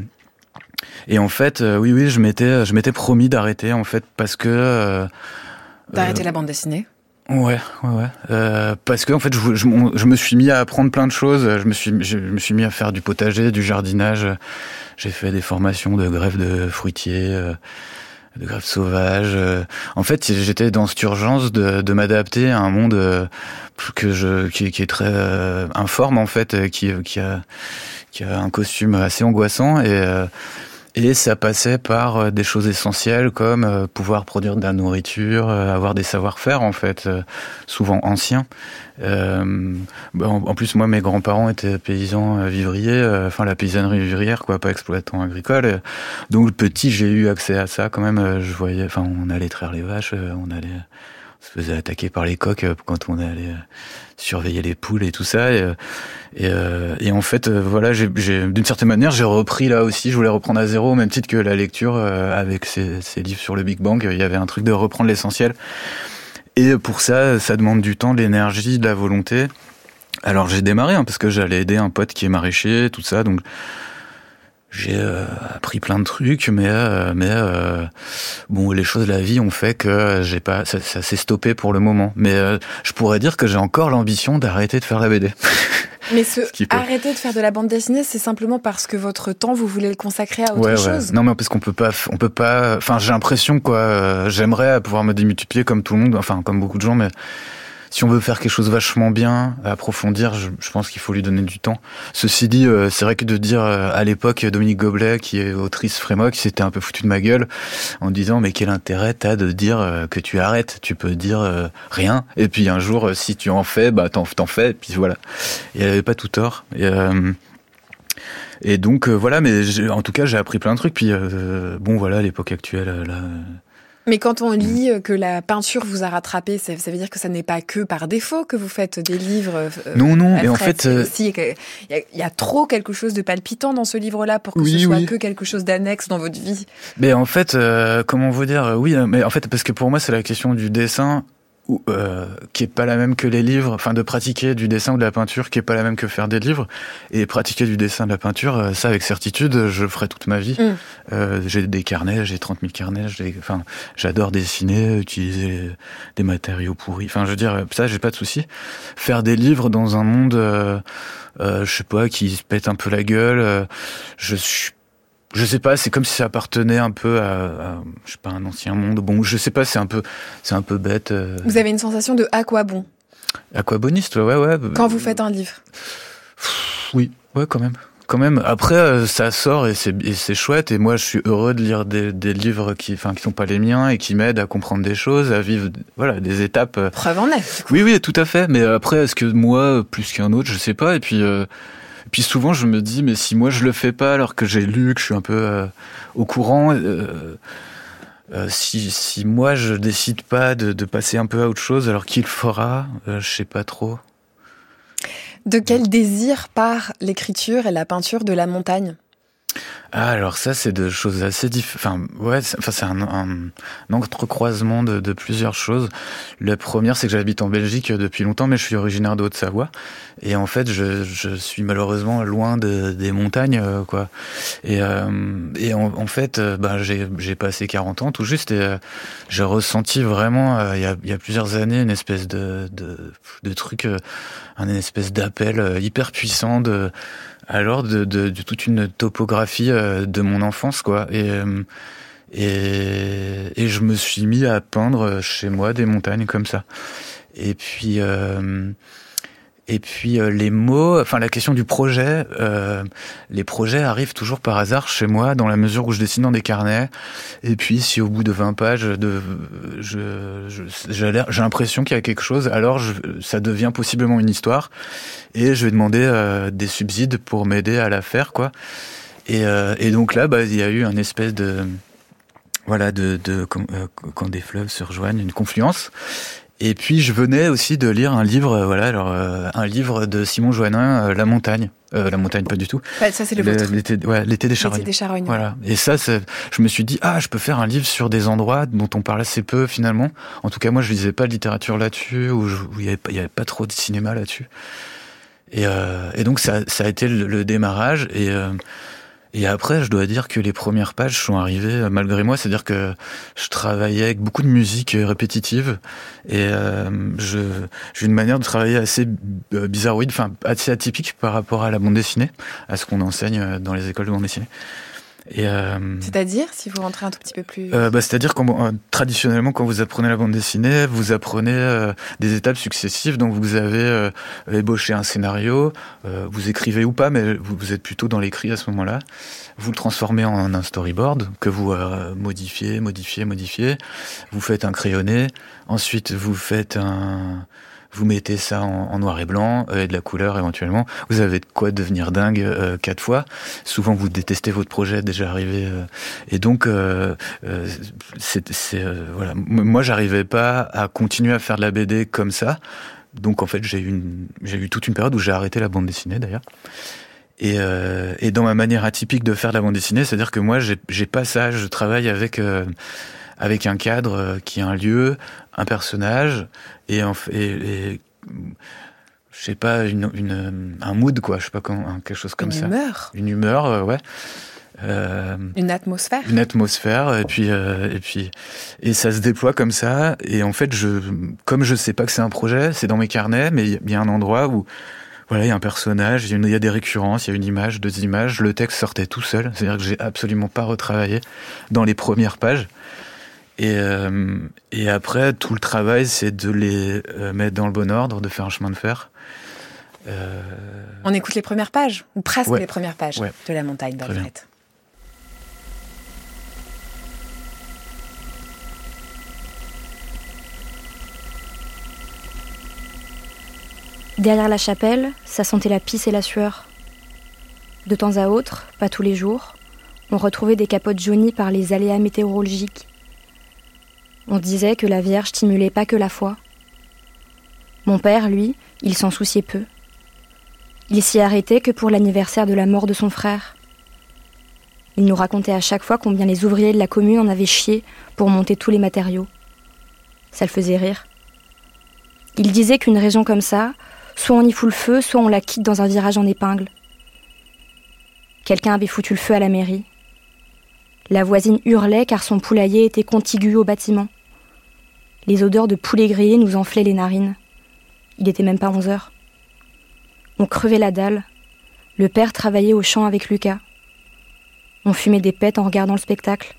et en fait, euh, oui, oui, je m'étais, je m'étais promis d'arrêter en fait parce que euh, d'arrêter euh, la bande dessinée. Ouais, ouais, ouais. Euh, parce que en fait, je, je, je me suis mis à apprendre plein de choses. Je me suis, je me suis mis à faire du potager, du jardinage. J'ai fait des formations de greffe de fruitiers, de greffe sauvage. En fait, j'étais dans cette urgence de, de m'adapter à un monde que je, qui, qui est très informe en fait, qui, qui a, qui a un costume assez angoissant et. Et ça passait par des choses essentielles comme pouvoir produire de la nourriture, avoir des savoir-faire en fait, souvent anciens. Euh, en plus, moi, mes grands-parents étaient paysans vivriers, enfin la paysannerie vivrière, quoi, pas exploitants agricoles. Donc petit, j'ai eu accès à ça quand même. Je voyais, enfin, on allait traire les vaches, on allait, on se faisait attaquer par les coqs quand on allait surveiller les poules et tout ça. Et, et, et en fait, voilà, j'ai, j'ai, d'une certaine manière, j'ai repris là aussi. Je voulais reprendre à zéro, au même titre que la lecture avec ces, ces livres sur le Big Bang. Il y avait un truc de reprendre l'essentiel. Et pour ça, ça demande du temps, de l'énergie, de la volonté. Alors j'ai démarré hein, parce que j'allais aider un pote qui est maraîcher, tout ça, donc j'ai euh, appris plein de trucs, mais euh, mais euh, bon, les choses de la vie ont fait que j'ai pas, ça, ça s'est stoppé pour le moment. Mais euh, je pourrais dire que j'ai encore l'ambition d'arrêter de faire la B D. Mais ce, ce arrêter de faire de la bande dessinée, c'est simplement parce que votre temps, vous voulez le consacrer à autre ouais, chose. Ouais. Non, mais parce qu'on peut pas, on peut pas. Enfin, j'ai l'impression quoi. Euh, j'aimerais pouvoir me démultiplier comme tout le monde, enfin comme beaucoup de gens, mais si on veut faire quelque chose vachement bien, approfondir, je, je pense qu'il faut lui donner du temps. Ceci dit, euh, c'est vrai que de dire euh, à l'époque Dominique Goblet, qui est autrice Frémoc, s'était un peu foutu de ma gueule en disant mais quel intérêt t'as de dire euh, que tu arrêtes, tu peux dire euh, rien. Et puis un jour, euh, si tu en fais, bah t'en, t'en fais. Et puis voilà. Et elle avait pas tout tort. Et, euh, et donc euh, voilà, mais j'ai, en tout cas j'ai appris plein de trucs. Puis euh, bon voilà, l'époque actuelle là. Euh, Mais quand on lit que la peinture vous a rattrapé, ça, ça veut dire que ça n'est pas que par défaut que vous faites des livres. Euh, non, non, mais en fait, euh... il y, y a trop quelque chose de palpitant dans ce livre-là pour que oui, ce soit oui. que quelque chose d'annexe dans votre vie. Mais en fait, euh, comment vous dire, oui, mais en fait, parce que pour moi, c'est la question du dessin. Ou, euh, qui est pas la même que les livres, enfin de pratiquer du dessin ou de la peinture qui est pas la même que faire des livres, et pratiquer du dessin de la peinture, euh, ça avec certitude, je le ferai toute ma vie. Mm. Euh, j'ai des carnets, j'ai trente mille carnets, j'ai, enfin, j'adore dessiner, utiliser des matériaux pourris, enfin je veux dire, ça j'ai pas de souci. Faire des livres dans un monde, euh, euh, je sais pas, qui se pète un peu la gueule, euh, je suis Je sais pas, c'est comme si ça appartenait un peu à, à je sais pas, un ancien monde. Bon, je sais pas, c'est un peu, c'est un peu bête. Euh... Vous avez une sensation de à quoi bon? À quoi boniste, ouais, ouais. Quand vous faites un livre. Oui, ouais, quand même. Quand même. Après, ça sort et c'est, et c'est chouette. Et moi, je suis heureux de lire des, des livres qui, enfin, qui sont pas les miens et qui m'aident à comprendre des choses, à vivre, voilà, des étapes. Preuve en est. Oui, oui, tout à fait. Mais après, est-ce que moi, plus qu'un autre, je sais pas. Et puis. Euh... Et puis souvent, je me dis, mais si moi je le fais pas, alors que j'ai lu, que je suis un peu euh, au courant, euh, euh, si, si moi je décide pas de, de passer un peu à autre chose, alors qui le fera, euh, je sais pas trop. De quel désir part l'écriture et la peinture de la montagne ? Ah, alors ça, c'est deux choses assez différentes. Enfin, ouais, c'est, enfin, c'est un, un, un entrecroisement de, de plusieurs choses. La première, c'est que j'habite en Belgique depuis longtemps, mais je suis originaire de Haute-Savoie. Et en fait, je, je suis malheureusement loin de, des montagnes, euh, quoi. Et, euh, et en, en fait, euh, ben, j'ai, j'ai passé quarante ans tout juste, et euh, j'ai ressenti vraiment, euh, il y a, il y a plusieurs années, une espèce de, de, de truc, euh, une espèce d'appel euh, hyper puissant de, alors de, de, de toute une topographie euh, de mon enfance, quoi. Et, euh, et, et je me suis mis à peindre chez moi des montagnes comme ça. Et puis, euh, et puis euh, les mots, enfin la question du projet, euh, les projets arrivent toujours par hasard chez moi, dans la mesure où je dessine dans des carnets. Et puis si au bout de vingt pages, de, je, je, j'ai, l'air, j'ai l'impression qu'il y a quelque chose, alors je, ça devient possiblement une histoire. Et je vais demander euh, des subsides pour m'aider à la faire, quoi. Et, euh, et donc là, bah, il y a eu un espèce de, voilà, de, de quand, euh, quand des fleuves se rejoignent, une confluence. Et puis je venais aussi de lire un livre, euh, voilà, alors euh, un livre de Simon Joannin, euh, La Montagne, euh, La Montagne pas du tout. Ouais, ça c'est le, le vôtre. L'été, ouais, l'été des charognes. L'été des charognes. Voilà. Et ça, c'est, je me suis dit, ah, je peux faire un livre sur des endroits dont on parle assez peu finalement. En tout cas, moi, je lisais pas de littérature là-dessus, ou il y avait pas, il y avait pas trop de cinéma là-dessus. Et, euh, et donc ça, ça a été le, le démarrage. Et euh, Et après, je dois dire que les premières pages sont arrivées malgré moi, c'est-à-dire que je travaillais avec beaucoup de musique répétitive et euh, je, j'ai une manière de travailler assez bizarroïde, enfin assez atypique par rapport à la bande dessinée, à ce qu'on enseigne dans les écoles de bande dessinée. Et euh, c'est-à-dire, si vous rentrez un tout petit peu plus... Euh, bah, c'est-à-dire que euh, traditionnellement, quand vous apprenez la bande dessinée, vous apprenez euh, des étapes successives. Donc vous avez euh, ébauché un scénario, euh, vous écrivez ou pas, mais vous, vous êtes plutôt dans l'écrit à ce moment-là. Vous le transformez en un storyboard que vous euh, modifiez, modifiez, modifiez. Vous faites un crayonné. Ensuite, vous faites un... Vous mettez ça en, en noir et blanc euh, et de la couleur éventuellement. Vous avez de quoi devenir dingue euh, quatre fois. Souvent vous détestez votre projet déjà arrivé euh, et donc euh, euh, c'est, c'est euh, voilà. Moi j'arrivais pas à continuer à faire de la B D comme ça. Donc en fait j'ai eu une j'ai eu toute une période où j'ai arrêté la bande dessinée d'ailleurs. Et, euh, et dans ma manière atypique de faire de la bande dessinée, c'est-à-dire que moi j'ai, j'ai pas ça. Je travaille avec euh, avec un cadre euh, qui est un lieu, un personnage, et, en, et, et je sais pas, une, une, un mood, quoi, je sais pas comment, quelque chose comme une ça. Une humeur. Une humeur, euh, ouais. Euh, une atmosphère. Une atmosphère, et puis, euh, et puis, et ça se déploie comme ça. Et en fait, je, comme je sais pas que c'est un projet, c'est dans mes carnets, mais il y a un endroit où, voilà, il y a un personnage, il y, y a des récurrences, il y a une image, deux images. Le texte sortait tout seul, c'est-à-dire que j'ai absolument pas retravaillé dans les premières pages. Et, euh, et après, tout le travail, c'est de les euh, mettre dans le bon ordre, de faire un chemin de fer. Euh... On écoute les premières pages, ou presque ouais. les premières pages ouais. de La Montagne d'Alfred. Derrière la chapelle, ça sentait la pisse et la sueur. De temps à autre, pas tous les jours, on retrouvait des capotes jaunies par les aléas météorologiques. On disait que la Vierge stimulait pas que la foi. Mon père, lui, il s'en souciait peu. Il s'y arrêtait que pour l'anniversaire de la mort de son frère. Il nous racontait à chaque fois combien les ouvriers de la commune en avaient chié pour monter tous les matériaux. Ça le faisait rire. Il disait qu'une région comme ça, soit on y fout le feu, soit on la quitte dans un virage en épingle. Quelqu'un avait foutu le feu à la mairie. La voisine hurlait car son poulailler était contigu au bâtiment. Les odeurs de poulet grillé nous enflaient les narines. Il était même pas onze heures. On crevait la dalle. Le père travaillait au champ avec Lucas. On fumait des pètes en regardant le spectacle.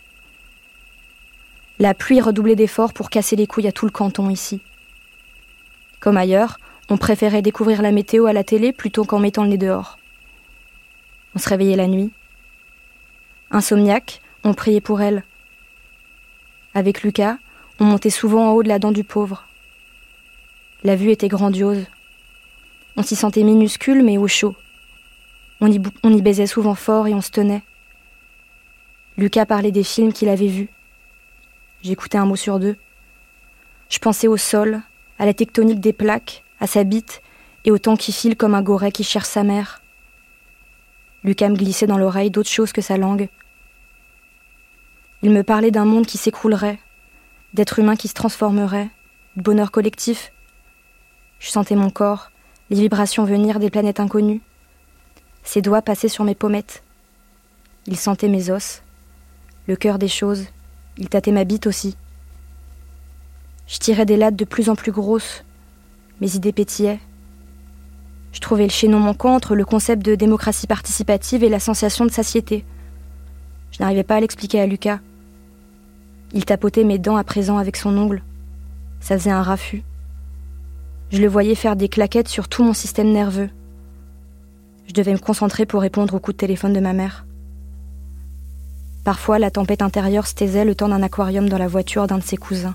La pluie redoublait d'efforts pour casser les couilles à tout le canton ici. Comme ailleurs, on préférait découvrir la météo à la télé plutôt qu'en mettant le nez dehors. On se réveillait la nuit. Insomniaque, on priait pour elle. Avec Lucas, on montait souvent en haut de la dent du pauvre. La vue était grandiose. On s'y sentait minuscule mais au chaud. On y, on y baisait souvent fort et on se tenait. Lucas parlait des films qu'il avait vus. J'écoutais un mot sur deux. Je pensais au sol, à la tectonique des plaques, à sa bite, et au temps qui file comme un goret qui cherche sa mère. Lucas me glissait dans l'oreille d'autre chose que sa langue. Il me parlait d'un monde qui s'écroulerait, d'êtres humains qui se transformeraient, de bonheur collectif. Je sentais mon corps, les vibrations venir des planètes inconnues. Ses doigts passaient sur mes pommettes. Il sentait mes os, le cœur des choses. Il tâtait ma bite aussi. Je tirais des lattes de plus en plus grosses. Mes idées pétillaient. Je trouvais le chaînon manquant entre le concept de démocratie participative et la sensation de satiété. Je n'arrivais pas à l'expliquer à Lucas. Il tapotait mes dents à présent avec son ongle. Ça faisait un raffut. Je le voyais faire des claquettes sur tout mon système nerveux. Je devais me concentrer pour répondre au coup de téléphone de ma mère. Parfois, la tempête intérieure se taisait le temps d'un aquarium dans la voiture d'un de ses cousins.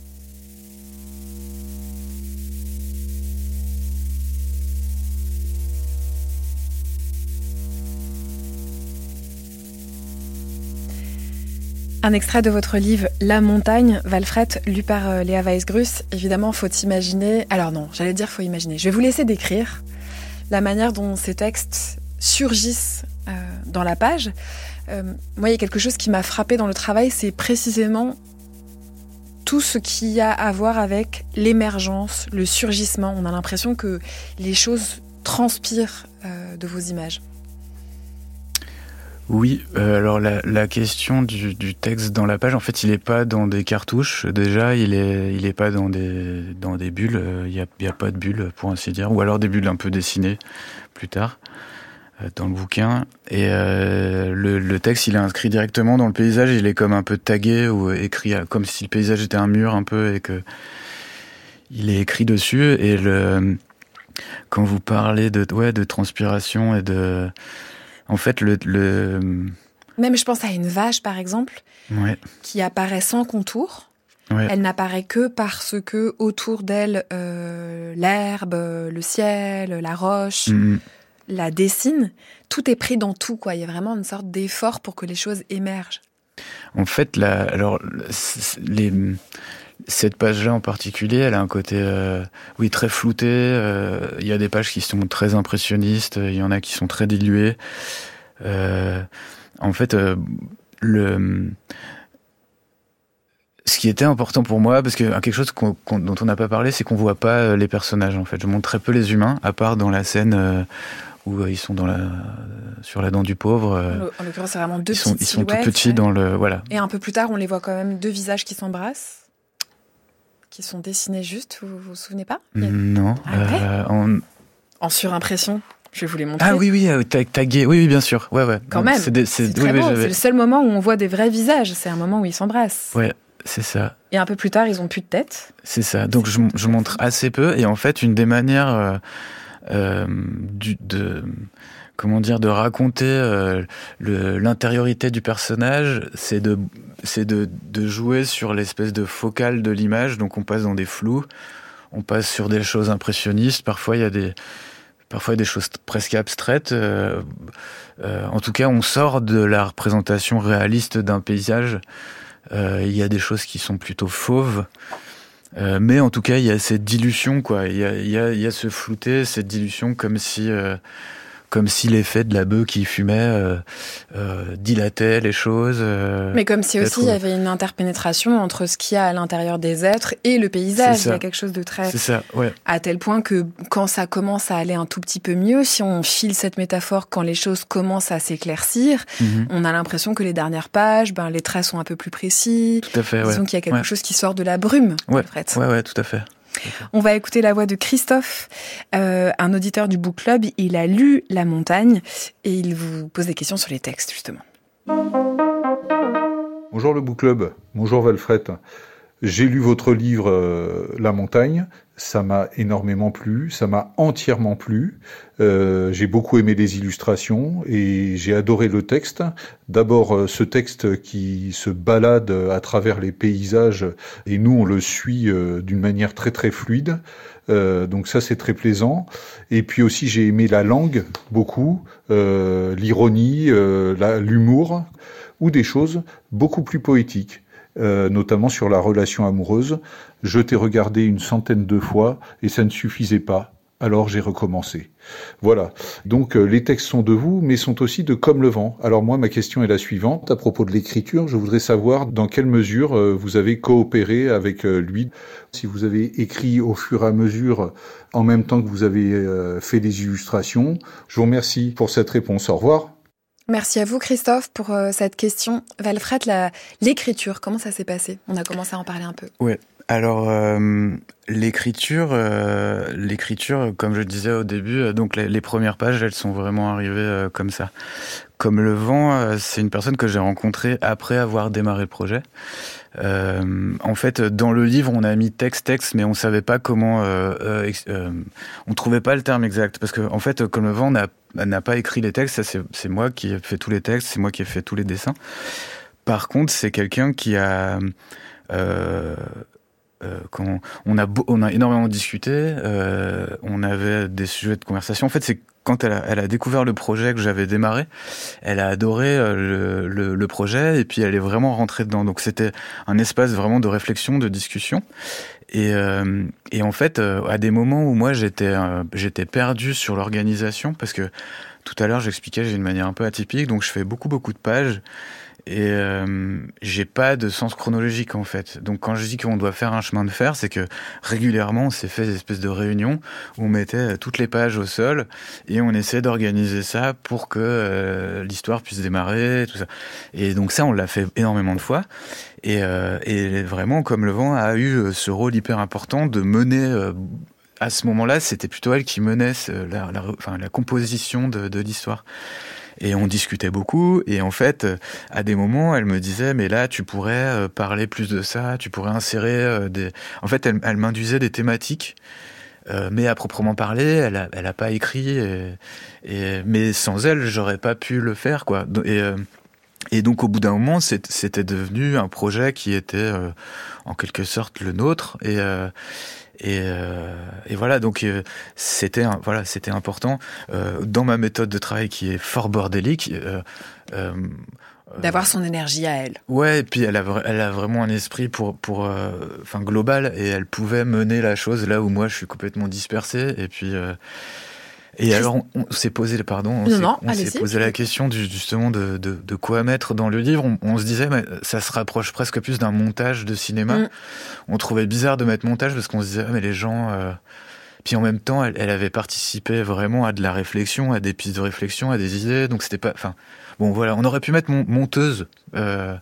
Un extrait de votre livre « La Montagne », Walfred, lu par euh, Léa Weiss-Gruss. Évidemment, faut imaginer... Alors non, j'allais dire faut imaginer. Je vais vous laisser décrire la manière dont ces textes surgissent euh, dans la page. Euh, moi, il y a quelque chose qui m'a frappée dans le travail, c'est précisément tout ce qui a à voir avec l'émergence, le surgissement. On a l'impression que les choses transpirent euh, de vos images. Oui, euh, alors la, la question du, du texte dans la page, en fait, il est pas dans des cartouches. Déjà, il est, il est pas dans des, dans des bulles. Il y a, il y a pas de bulles, pour ainsi dire, ou alors des bulles un peu dessinées plus tard euh, dans le bouquin. Et euh, le, le texte, il est inscrit directement dans le paysage. Il est comme un peu tagué ou écrit comme si le paysage était un mur un peu et que il est écrit dessus. Et le, quand vous parlez de, ouais, de transpiration et de En fait, le, le... Même, je pense à une vache, par exemple, ouais. qui apparaît sans contour. Ouais. Elle n'apparaît que parce que autour d'elle, euh, l'herbe, le ciel, la roche, mmh. la dessine. Tout est pris dans tout, quoi. Il y a vraiment une sorte d'effort pour que les choses émergent. En fait, la, alors, les... cette page-là en particulier, elle a un côté, euh, oui, très flouté. Euh, il y a des pages qui sont très impressionnistes, il y en a qui sont très diluées. Euh, en fait, euh, le, Ce qui était important pour moi, parce que quelque chose qu'on, qu'on, dont on n'a pas parlé, c'est qu'on voit pas les personnages en fait. Je montre très peu les humains, à part dans la scène euh, où euh, ils sont dans la, euh, sur la dent du pauvre. Euh, en l'occurrence, c'est vraiment deux ils sont, petites ils sont tout silhouettes, petits ouais. dans le voilà. Et un peu plus tard, on les voit quand même deux visages qui s'embrassent, qui sont dessinés juste. Vous vous, vous souvenez pas? Non. Ah ouais euh, en... en surimpression. Je vais vous les montrer. Ah oui, oui, tag, tagué. Oui, oui, bien sûr. Ouais, ouais. Quand Donc, même. C'est, des, c'est, c'est oui, très oui, beau. j'avais... C'est le seul moment où on voit des vrais visages. C'est un moment où ils s'embrassent. Ouais, c'est ça. Et un peu plus tard, ils ont plus de tête. C'est ça. Donc je, je montre assez peu. Et en fait, une des manières euh, euh, du, de comment dire de raconter euh, le, l'intériorité du personnage, c'est de c'est de, de jouer sur l'espèce de focale de l'image. Donc on passe dans des flous, on passe sur des choses impressionnistes. Parfois il y a des Parfois des choses presque abstraites. Euh, euh, en tout cas, on sort de la représentation réaliste d'un paysage. Euh, il y a des choses qui sont plutôt fauves. Euh, mais en tout cas, il y a cette dilution, quoi. Il y a, il y a, il y a ce flouté, cette dilution, comme si, euh, comme si l'effet de la bœuf qui fumait euh, euh, dilatait les choses. Euh, Mais comme si aussi il y avait une interpénétration entre ce qu'il y a à l'intérieur des êtres et le paysage. Il y a quelque chose de très... C'est ça, ouais. À tel point que quand ça commence à aller un tout petit peu mieux, si on file cette métaphore, quand les choses commencent à s'éclaircir, mm-hmm. on a l'impression que les dernières pages, ben, les traits sont un peu plus précis. Tout à fait, ouais. Disons qu'il y a quelque ouais. chose qui sort de la brume, ouais. en fait. Ouais, ouais, tout à fait. On va écouter la voix de Christophe, euh, un auditeur du Book Club. Il a lu La Montagne et il vous pose des questions sur les textes, justement. Bonjour le Book Club, bonjour Valfrette. J'ai lu votre livre euh, La Montagne, ça m'a énormément plu, ça m'a entièrement plu. Euh, j'ai beaucoup aimé les illustrations et j'ai adoré le texte. D'abord euh, ce texte qui se balade à travers les paysages et nous on le suit euh, d'une manière très très fluide. Euh, donc ça c'est très plaisant. Et puis aussi j'ai aimé la langue beaucoup, euh, l'ironie, euh, la, l'humour ou des choses beaucoup plus poétiques. Euh, notamment sur la relation amoureuse. Je t'ai regardé une centaine de fois et ça ne suffisait pas. Alors j'ai recommencé. Voilà. Donc euh, les textes sont de vous, mais sont aussi de Comme le vent. Alors moi, ma question est la suivante. À propos de l'écriture, je voudrais savoir dans quelle mesure euh, vous avez coopéré avec euh, lui. Si vous avez écrit au fur et à mesure, en même temps que vous avez euh, fait des illustrations. Je vous remercie pour cette réponse. Au revoir. Merci à vous, Christophe, pour euh, cette question. Valfrette, la, l'écriture, comment ça s'est passé? On a commencé à en parler un peu. Ouais. Alors, euh, l'écriture, euh, l'écriture, comme je disais au début, euh, donc les, les premières pages, elles sont vraiment arrivées euh, comme ça. Comme le vent, euh, c'est une personne que j'ai rencontrée après avoir démarré le projet. Euh, en fait, dans le livre, on a mis texte, texte, mais on savait pas comment, euh, euh, euh, on trouvait pas le terme exact, parce que en fait, Comme le vent n'a, n'a pas écrit les textes. Ça, c'est, c'est moi qui ai fait tous les textes, c'est moi qui ai fait tous les dessins. Par contre, c'est quelqu'un qui a euh, Euh, quand on a on a énormément discuté, euh, on avait des sujets de conversation. En fait, c'est quand elle a, elle a découvert le projet que j'avais démarré, elle a adoré le, le, le projet et puis elle est vraiment rentrée dedans. Donc c'était un espace vraiment de réflexion, de discussion. Et, euh, et en fait, euh, à des moments où moi j'étais euh, j'étais perdu sur l'organisation, parce que tout à l'heure j'expliquais, j'ai une manière un peu atypique, donc je fais beaucoup beaucoup de pages. Et euh, j'ai pas de sens chronologique en fait. Donc quand je dis qu'on doit faire un chemin de fer, c'est que régulièrement on s'est fait des espèces de réunions où on mettait toutes les pages au sol et on essayait d'organiser ça pour que euh, l'histoire puisse démarrer, tout ça. Et donc ça on l'a fait énormément de fois. Et, euh, et vraiment, Comme le vent a eu ce rôle hyper important de mener. Euh, à ce moment-là, c'était plutôt elle qui menait la, la, enfin, la composition de, de l'histoire. Et on discutait beaucoup, et en fait, à des moments, elle me disait, mais là, tu pourrais parler plus de ça, tu pourrais insérer des... En fait, elle, elle m'induisait des thématiques, euh, mais à proprement parler, elle a, elle a pas écrit, et, et, mais sans elle, j'aurais pas pu le faire, quoi. Et, et donc, au bout d'un moment, c'était devenu un projet qui était, euh, en quelque sorte, le nôtre, et... Euh, Et, euh, et voilà, donc euh, c'était un, voilà, c'était important euh, dans ma méthode de travail qui est fort bordélique. Euh, euh, D'avoir son énergie à elle. Ouais, et puis elle a, elle a vraiment un esprit pour, pour, euh, enfin global, et elle pouvait mener la chose là où moi je suis complètement dispersé. Et puis, euh, Et Christ... alors, on, on s'est posé, pardon, on non, s'est, non, on s'est posé la question du, justement de, de, de quoi mettre dans le livre. On, on se disait, mais ça se rapproche presque plus d'un montage de cinéma. Mm. On trouvait bizarre de mettre montage parce qu'on se disait, ah, mais les gens. Euh... Puis en même temps, elle, elle avait participé vraiment à de la réflexion, à des pistes de réflexion, à des idées. Donc c'était pas. Enfin, bon, voilà, on aurait pu mettre mon, monteuse, euh,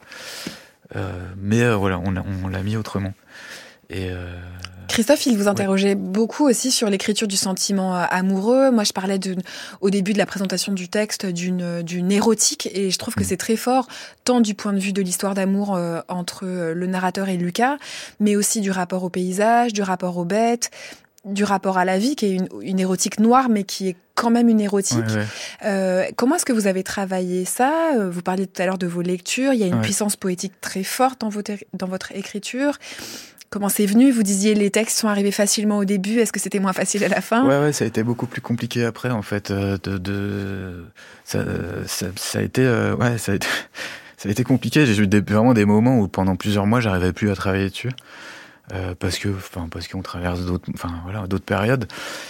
euh, mais euh, voilà, on, on l'a mis autrement. Et euh... Christophe, il vous interrogeait ouais. beaucoup aussi sur l'écriture du sentiment amoureux. Moi, je parlais de, au début de la présentation du texte d'une, d'une érotique, et je trouve que mmh. c'est très fort, tant du point de vue de l'histoire d'amour euh, entre le narrateur et Lucas, mais aussi du rapport au paysage, du rapport aux bêtes, du rapport à la vie, qui est une, une érotique noire, mais qui est quand même une érotique. Ouais, ouais. Euh, comment est-ce que vous avez travaillé ça ? Vous parliez tout à l'heure de vos lectures. Il y a une ouais. puissance poétique très forte dans votre, dans votre écriture. Comment c'est venu ? Vous disiez les textes sont arrivés facilement au début. Est-ce que c'était moins facile à la fin ? Ouais, ouais, ça a été beaucoup plus compliqué après, en fait. Euh, de, de, ça, ça, ça a été, euh, ouais, ça a été, ça a été compliqué. J'ai eu des, vraiment des moments où pendant plusieurs mois, j'arrivais plus à travailler dessus. Euh, parce que, enfin, parce qu'on traverse d'autres, enfin, voilà, d'autres périodes.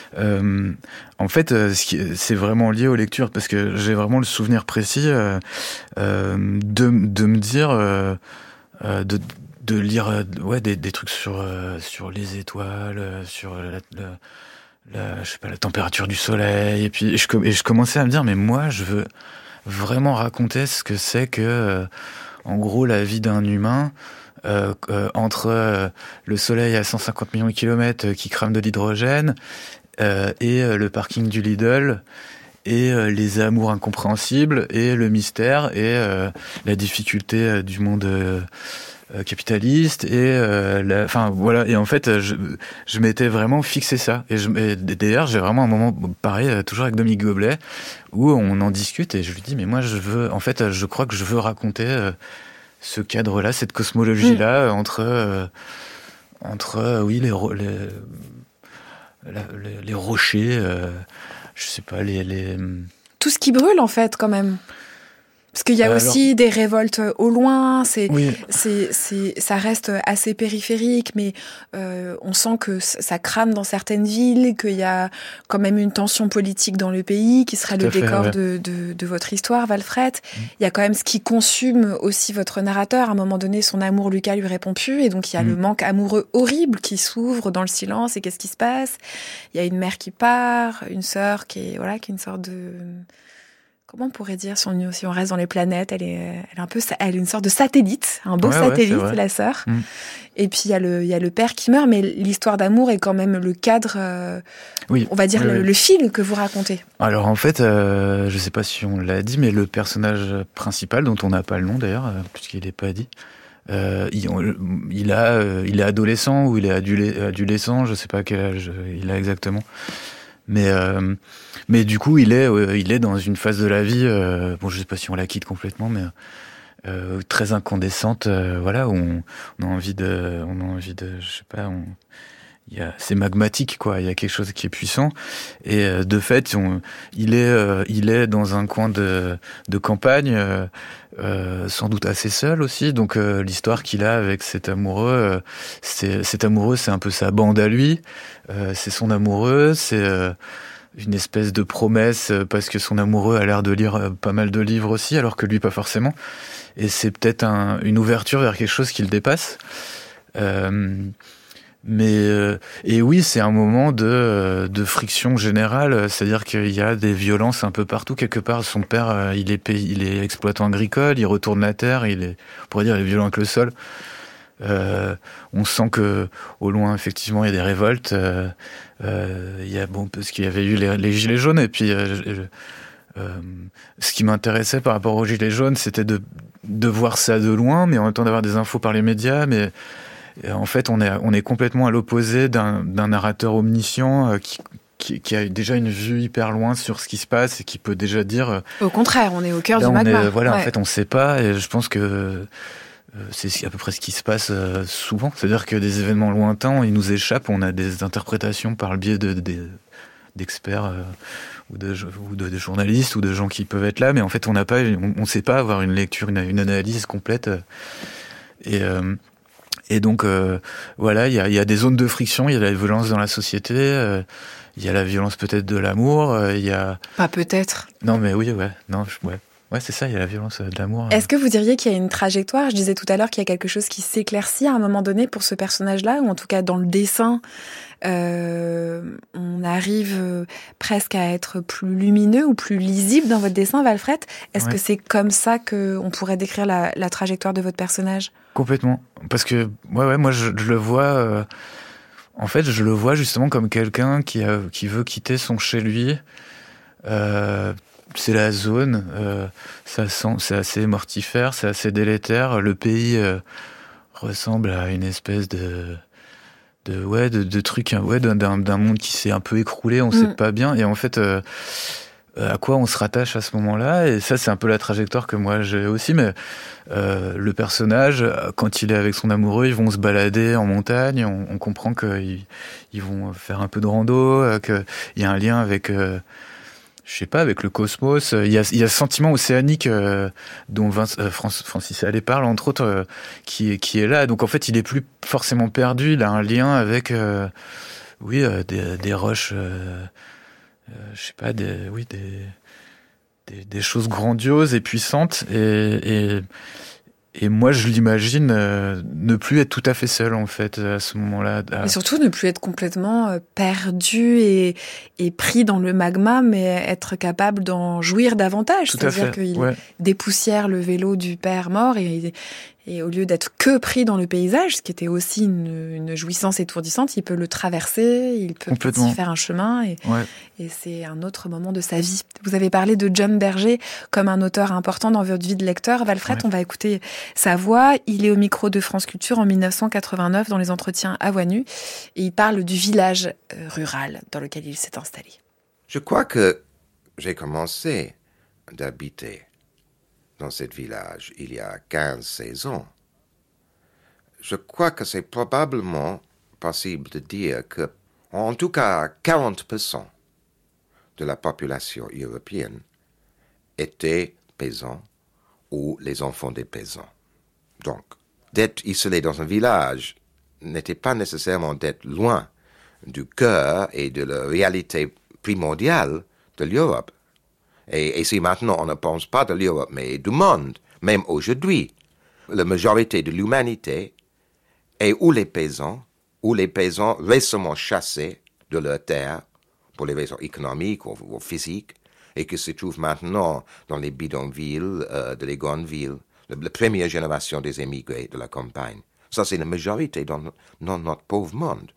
Euh, en fait, euh, ce qui, c'est vraiment lié aux lectures, parce que j'ai vraiment le souvenir précis euh, euh, de, de me dire, euh, euh, de, de lire, euh, ouais, des, des trucs sur, euh, sur les étoiles, euh, sur la, la, la, je sais pas, la température du soleil, et puis je, et je commençais à me dire, mais moi, je veux vraiment raconter ce que c'est que, euh, en gros, la vie d'un humain. Euh, euh, entre euh, le soleil à cent cinquante millions de kilomètres euh, qui crame de l'hydrogène euh, et euh, le parking du Lidl et euh, les amours incompréhensibles et le mystère et euh, la difficulté euh, du monde euh, euh, capitaliste et euh, la, enfin voilà, et en fait je, je m'étais vraiment fixé ça, et, je, et d'ailleurs j'ai vraiment un moment pareil euh, toujours avec Dominique Goblet où on en discute et je lui dis mais moi je veux, en fait je crois que je veux raconter euh, ce cadre-là, cette cosmologie-là, mmh. entre, euh, entre euh, oui, les, les, la, les, les rochers, euh, je sais pas, les, les... Tout ce qui brûle, en fait, quand même. Parce qu'il y a euh, aussi alors... des révoltes au loin, c'est, oui. c'est, c'est, ça reste assez périphérique, mais euh, on sent que ça crame dans certaines villes, qu'il y a quand même une tension politique dans le pays, qui sera Tout le décor fait, ouais. de, de, de votre histoire, Walfred. Mmh. Il y a quand même ce qui consume aussi votre narrateur. À un moment donné, son amour, Lucas, lui répond plus, et donc il y a mmh. le manque amoureux horrible qui s'ouvre dans le silence, et qu'est-ce qui se passe ? Il y a une mère qui part, une sœur qui est, voilà, qui est une sorte de... Comment on pourrait dire, si on, si on reste dans les planètes, elle est, elle est un peu, elle est une sorte de satellite, un beau ouais, satellite, ouais, c'est, c'est la sœur. Mmh. Et puis il y a le, il y a le père qui meurt, mais l'histoire d'amour est quand même le cadre, euh, oui, on va dire oui, le, oui. le fil que vous racontez. Alors en fait, euh, je sais pas si on l'a dit, mais le personnage principal, dont on n'a pas le nom d'ailleurs, euh, puisqu'il n'est pas dit, euh, il, il a, euh, il est adolescent ou il est adolescent, je sais pas quel âge il a exactement. Mais euh, mais du coup il est euh, il est dans une phase de la vie euh, bon je sais pas si on la quitte complètement mais euh, très incandescente euh, voilà où on, on a envie de on a envie de je sais pas on, il y a c'est magmatique quoi, il y a quelque chose qui est puissant et euh, de fait on, il est euh, il est dans un coin de de campagne euh, euh, sans doute assez seul aussi, donc euh, l'histoire qu'il a avec cet amoureux euh, c'est cet amoureux c'est un peu sa bande à lui, euh, c'est son amoureux, c'est euh, une espèce de promesse euh, parce que son amoureux a l'air de lire euh, pas mal de livres aussi alors que lui pas forcément, et c'est peut-être un, une ouverture vers quelque chose qui le dépasse. euh, Mais euh, et oui, c'est un moment de de friction générale, c'est-à-dire qu'il y a des violences un peu partout. Quelque part, son père, euh, il est pays, il est exploitant agricole, il retourne la terre, il est, on pourrait dire, il est violent avec le sol. Euh, on sent que au loin, effectivement, il y a des révoltes. Euh, euh, il y a bon parce qu'il y avait eu les, les gilets jaunes, et puis euh, je, euh, ce qui m'intéressait par rapport aux gilets jaunes, c'était de de voir ça de loin, mais en même temps d'avoir des infos par les médias, mais en fait, on est, on est complètement à l'opposé d'un, d'un narrateur omniscient euh, qui, qui, qui a déjà une vue hyper loin sur ce qui se passe et qui peut déjà dire... Euh, Au contraire, on est au cœur du magma. Est, voilà, ouais. En fait, on ne sait pas, et je pense que euh, c'est à peu près ce qui se passe euh, souvent. C'est-à-dire que des événements lointains, ils nous échappent, on a des interprétations par le biais de, de, de, d'experts euh, ou, de, ou de, de journalistes ou de gens qui peuvent être là, mais en fait, on n'a pas, on ne sait pas avoir une lecture, une, une analyse complète. Euh, et... Euh, Et donc euh, voilà, il y a, y a des zones de friction, il y a la violence dans la société, euh, il y a la violence peut-être de l'amour, il euh, y a... Pas peut-être. Non mais oui, ouais, non, je, ouais. Ouais, c'est ça, il y a la violence de l'amour. Est-ce que vous diriez qu'il y a une trajectoire ? Je disais tout à l'heure qu'il y a quelque chose qui s'éclaircit à un moment donné pour ce personnage-là, ou en tout cas dans le dessin, euh, on arrive presque à être plus lumineux ou plus lisible dans votre dessin, Walfred. Est-ce ouais. que c'est comme ça qu'on pourrait décrire la, la trajectoire de votre personnage ? Complètement. Parce que, ouais, ouais, moi, je, je le vois... Euh, en fait, je le vois justement comme quelqu'un qui, a, qui veut quitter son chez lui... Euh, c'est la zone, euh, ça sent, c'est assez mortifère, c'est assez délétère. Le pays euh, ressemble à une espèce de, de ouais, de, de truc, ouais, d'un, d'un monde qui s'est un peu écroulé, on mm. sait pas bien. Et en fait, euh, à quoi on se rattache à ce moment-là ? Et ça, c'est un peu la trajectoire que moi j'ai aussi. Mais euh, le personnage, quand il est avec son amoureux, ils vont se balader en montagne. On, on comprend qu'ils ils vont faire un peu de rando, qu'il y a un lien avec. Euh, je sais pas, avec le cosmos, il y a, il y a ce sentiment océanique euh, dont Vince, euh, France, Francis Allais parle, entre autres, euh, qui, qui est là. Donc en fait, il est plus forcément perdu, il a un lien avec, euh, oui, euh, des, des roches, euh, euh, je sais pas, des, oui, des, des, des choses grandioses et puissantes. Et, et, et moi, je l'imagine euh, ne plus être tout à fait seul, en fait, à ce moment-là. Et surtout, ne plus être complètement euh, perdu et, et pris dans le magma, mais être capable d'en jouir davantage. Tout C'est-à-dire qu'il ouais. dépoussière le vélo du père mort et, et au lieu d'être que pris dans le paysage, ce qui était aussi une, une jouissance étourdissante, il peut le traverser, il peut y faire un chemin et, ouais. et c'est un autre moment de sa vie. Vous avez parlé de John Berger comme un auteur important dans votre vie de lecteur. Walfred, ouais. on va écouter sa voix. Il est au micro de France Culture en dix-neuf cent quatre-vingt-neuf dans les entretiens à voix nue et il parle du village rural dans lequel il s'est installé. Je crois que j'ai commencé d'habiter dans ce village il y a quinze seize ans. Je crois que c'est probablement possible de dire que, en tout cas, quarante pour cent de la population européenne étaient paysans ou les enfants des paysans. Donc, d'être isolé dans un village n'était pas nécessairement d'être loin du cœur et de la réalité primordiale de l'Europe. Et, et si maintenant on ne pense pas de l'Europe, mais du monde, même aujourd'hui, la majorité de l'humanité est ou les paysans, ou les paysans récemment chassés de leur terre pour les raisons économiques ou, ou physiques, et qui se trouvent maintenant dans les bidonvilles euh, de les grandes villes, la, la première génération des émigrés de la campagne. Ça, c'est la majorité dans, dans notre pauvre monde.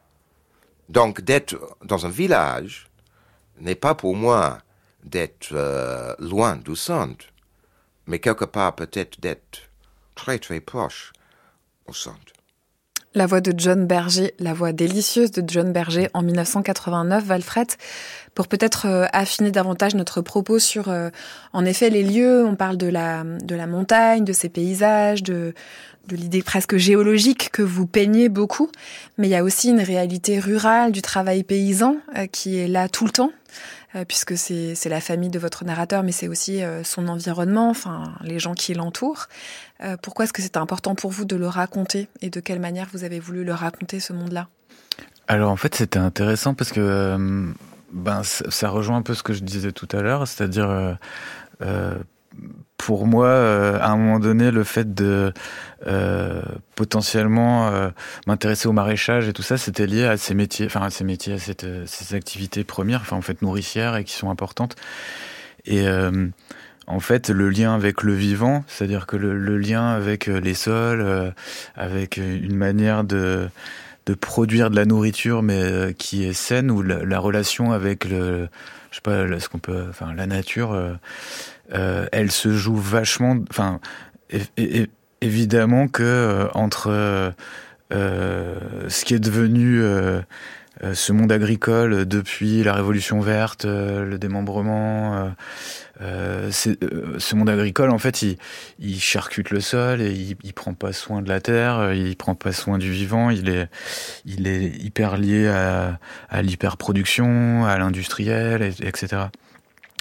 Donc, d'être dans un village n'est pas pour moi d'être euh, loin du centre, mais quelque part peut-être d'être très très proche au centre. La voix de John Berger, la voix délicieuse de John Berger en dix-neuf cent quatre-vingt-neuf, Walfred, pour peut-être euh, affiner davantage notre propos sur, euh, en effet, les lieux. On parle de la, de la montagne, de ses paysages, de, de l'idée presque géologique que vous peignez beaucoup, mais il y a aussi une réalité rurale du travail paysan euh, qui est là tout le temps. Euh, puisque c'est, c'est la famille de votre narrateur, mais c'est aussi euh, son environnement, enfin les gens qui l'entourent. Euh, pourquoi est-ce que c'est important pour vous de le raconter et de quelle manière vous avez voulu le raconter, ce monde-là ? Alors en fait, c'était intéressant parce que euh, ben, ça, ça rejoint un peu ce que je disais tout à l'heure, c'est-à-dire euh, euh, pour moi, euh, à un moment donné, le fait de euh, potentiellement euh, m'intéresser au maraîchage et tout ça, c'était lié à ces métiers, enfin à ces métiers, à cette, ces activités premières, enfin en fait nourricières et qui sont importantes. Et euh, en fait, le lien avec le vivant, c'est-à-dire que le, le lien avec les sols, euh, avec une manière de de produire de la nourriture, mais qui est saine, ou la, la relation avec le, je sais pas, ce qu'on peut, enfin la nature. Euh, Euh, elle se joue vachement, enfin, é- é- évidemment que euh, entre euh, euh, ce qui est devenu euh, euh, ce monde agricole depuis la Révolution verte, euh, le démembrement, euh, euh, c'est, euh, ce monde agricole, en fait, il, il charcute le sol et il, il prend pas soin de la terre, il prend pas soin du vivant, il est, il est hyper lié à, à l'hyperproduction, à l'industriel, et, etc.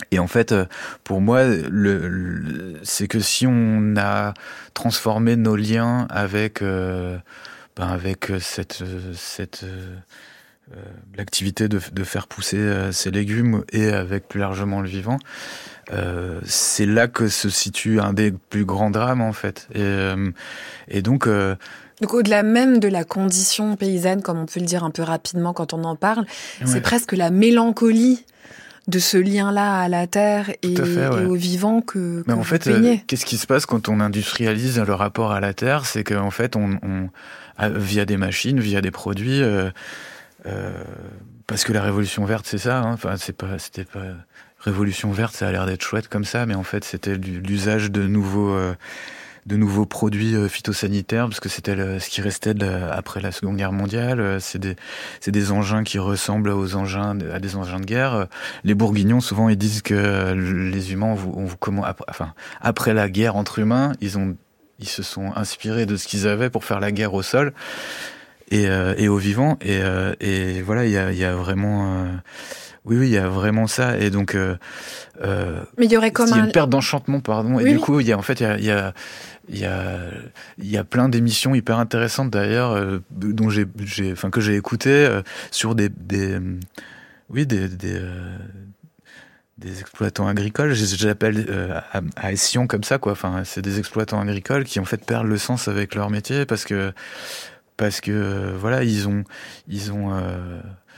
Et en fait, pour moi, le, le, c'est que si on a transformé nos liens avec, euh, ben avec cette, cette euh, l'activité de, de faire pousser euh, ces légumes et avec plus largement le vivant, euh, c'est là que se situe un des plus grands drames en fait. Et, euh, et donc. Euh, Donc au-delà même de la condition paysanne, comme on peut le dire un peu rapidement quand on en parle, ouais. c'est presque la mélancolie de ce lien-là à la terre et, fait, ouais. et au vivant que, que Mais en vous fait, peignez. Euh, qu'est-ce qui se passe quand on industrialise le rapport à la terre ? C'est qu'en fait, on, on, via des machines, via des produits, euh, euh, parce que la révolution verte, c'est ça. Hein, enfin, c'est pas, c'était pas révolution verte, ça a l'air d'être chouette comme ça, mais en fait, c'était l'usage de nouveaux. Euh, de nouveaux produits phytosanitaires, parce que c'était le, ce qui restait de la, après la Seconde Guerre mondiale. C'est des, c'est des engins qui ressemblent aux engins, à des engins de guerre. Les Bourguignons, souvent, ils disent que les humains, on, on, comment, après, enfin, après la guerre entre humains, ils ont, ils se sont inspirés de ce qu'ils avaient pour faire la guerre au sol et, euh, et au vivant. Et, euh, et voilà, il y a, il y a vraiment. Euh, Oui, oui, il y a vraiment ça, et donc. Euh, euh, Mais il y aurait comme il y a un... une perte d'enchantement, pardon, et oui. du coup, il y a en fait, il y a, il y a, il y a, il y a plein d'émissions hyper intéressantes d'ailleurs, euh, dont j'ai, j'ai, enfin que j'ai écoutées euh, sur des, des, oui, des, des, euh, des exploitants agricoles. J'appelle euh, à, à Sion comme ça, quoi. Enfin, c'est des exploitants agricoles qui en fait perdent le sens avec leur métier parce que, parce que, euh, voilà, ils ont, ils ont. Euh,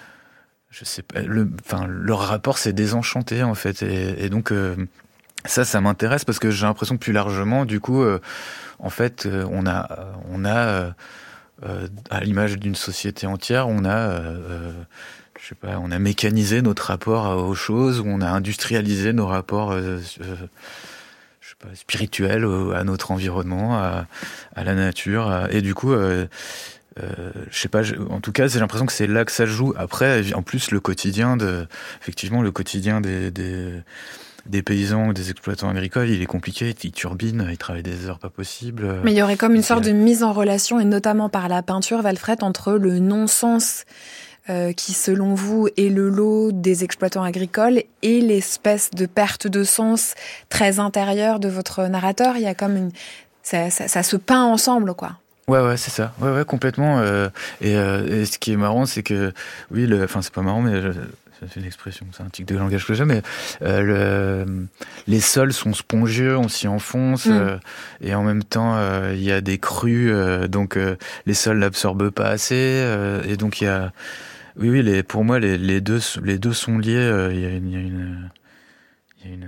Je sais pas, le, enfin, leur rapport s'est désenchanté en fait, et, et donc euh, ça, ça m'intéresse parce que j'ai l'impression que plus largement, du coup, euh, en fait, euh, on a, on a, euh, euh, à l'image d'une société entière, on a, euh, je sais pas, on a mécanisé notre rapport aux choses, on a industrialisé nos rapports, euh, euh, je sais pas, spirituels à notre environnement, à, à la nature, à, et du coup. Euh, Euh, je sais pas, je, en tout cas, j'ai l'impression que c'est là que ça joue. Après, en plus, le quotidien de, effectivement, le quotidien des, des, des paysans ou des exploitants agricoles, il est compliqué. Ils turbinent, ils travaillent des heures pas possibles. Mais il y aurait comme une sorte de mise en relation, et notamment par la peinture, Walfred, entre le non-sens euh, qui, selon vous, est le lot des exploitants agricoles et l'espèce de perte de sens très intérieure de votre narrateur. Il y a comme une, ça, ça, ça se peint ensemble, quoi. Ouais, ouais, c'est ça. Ouais, ouais, complètement. Euh, et, euh, et ce qui est marrant, c'est que, oui, le, enfin, c'est pas marrant, mais je, c'est une expression, c'est un tic de langage que j'ai, mais euh, le, les sols sont spongieux, on s'y enfonce, mmh. euh, et en même temps, il euh, y a des crues, euh, donc euh, les sols n'absorbent pas assez, euh, et donc il y a, oui, oui, les, pour moi, les, les deux, les deux sont liés. Il euh, y a une, il y a une, il y a une,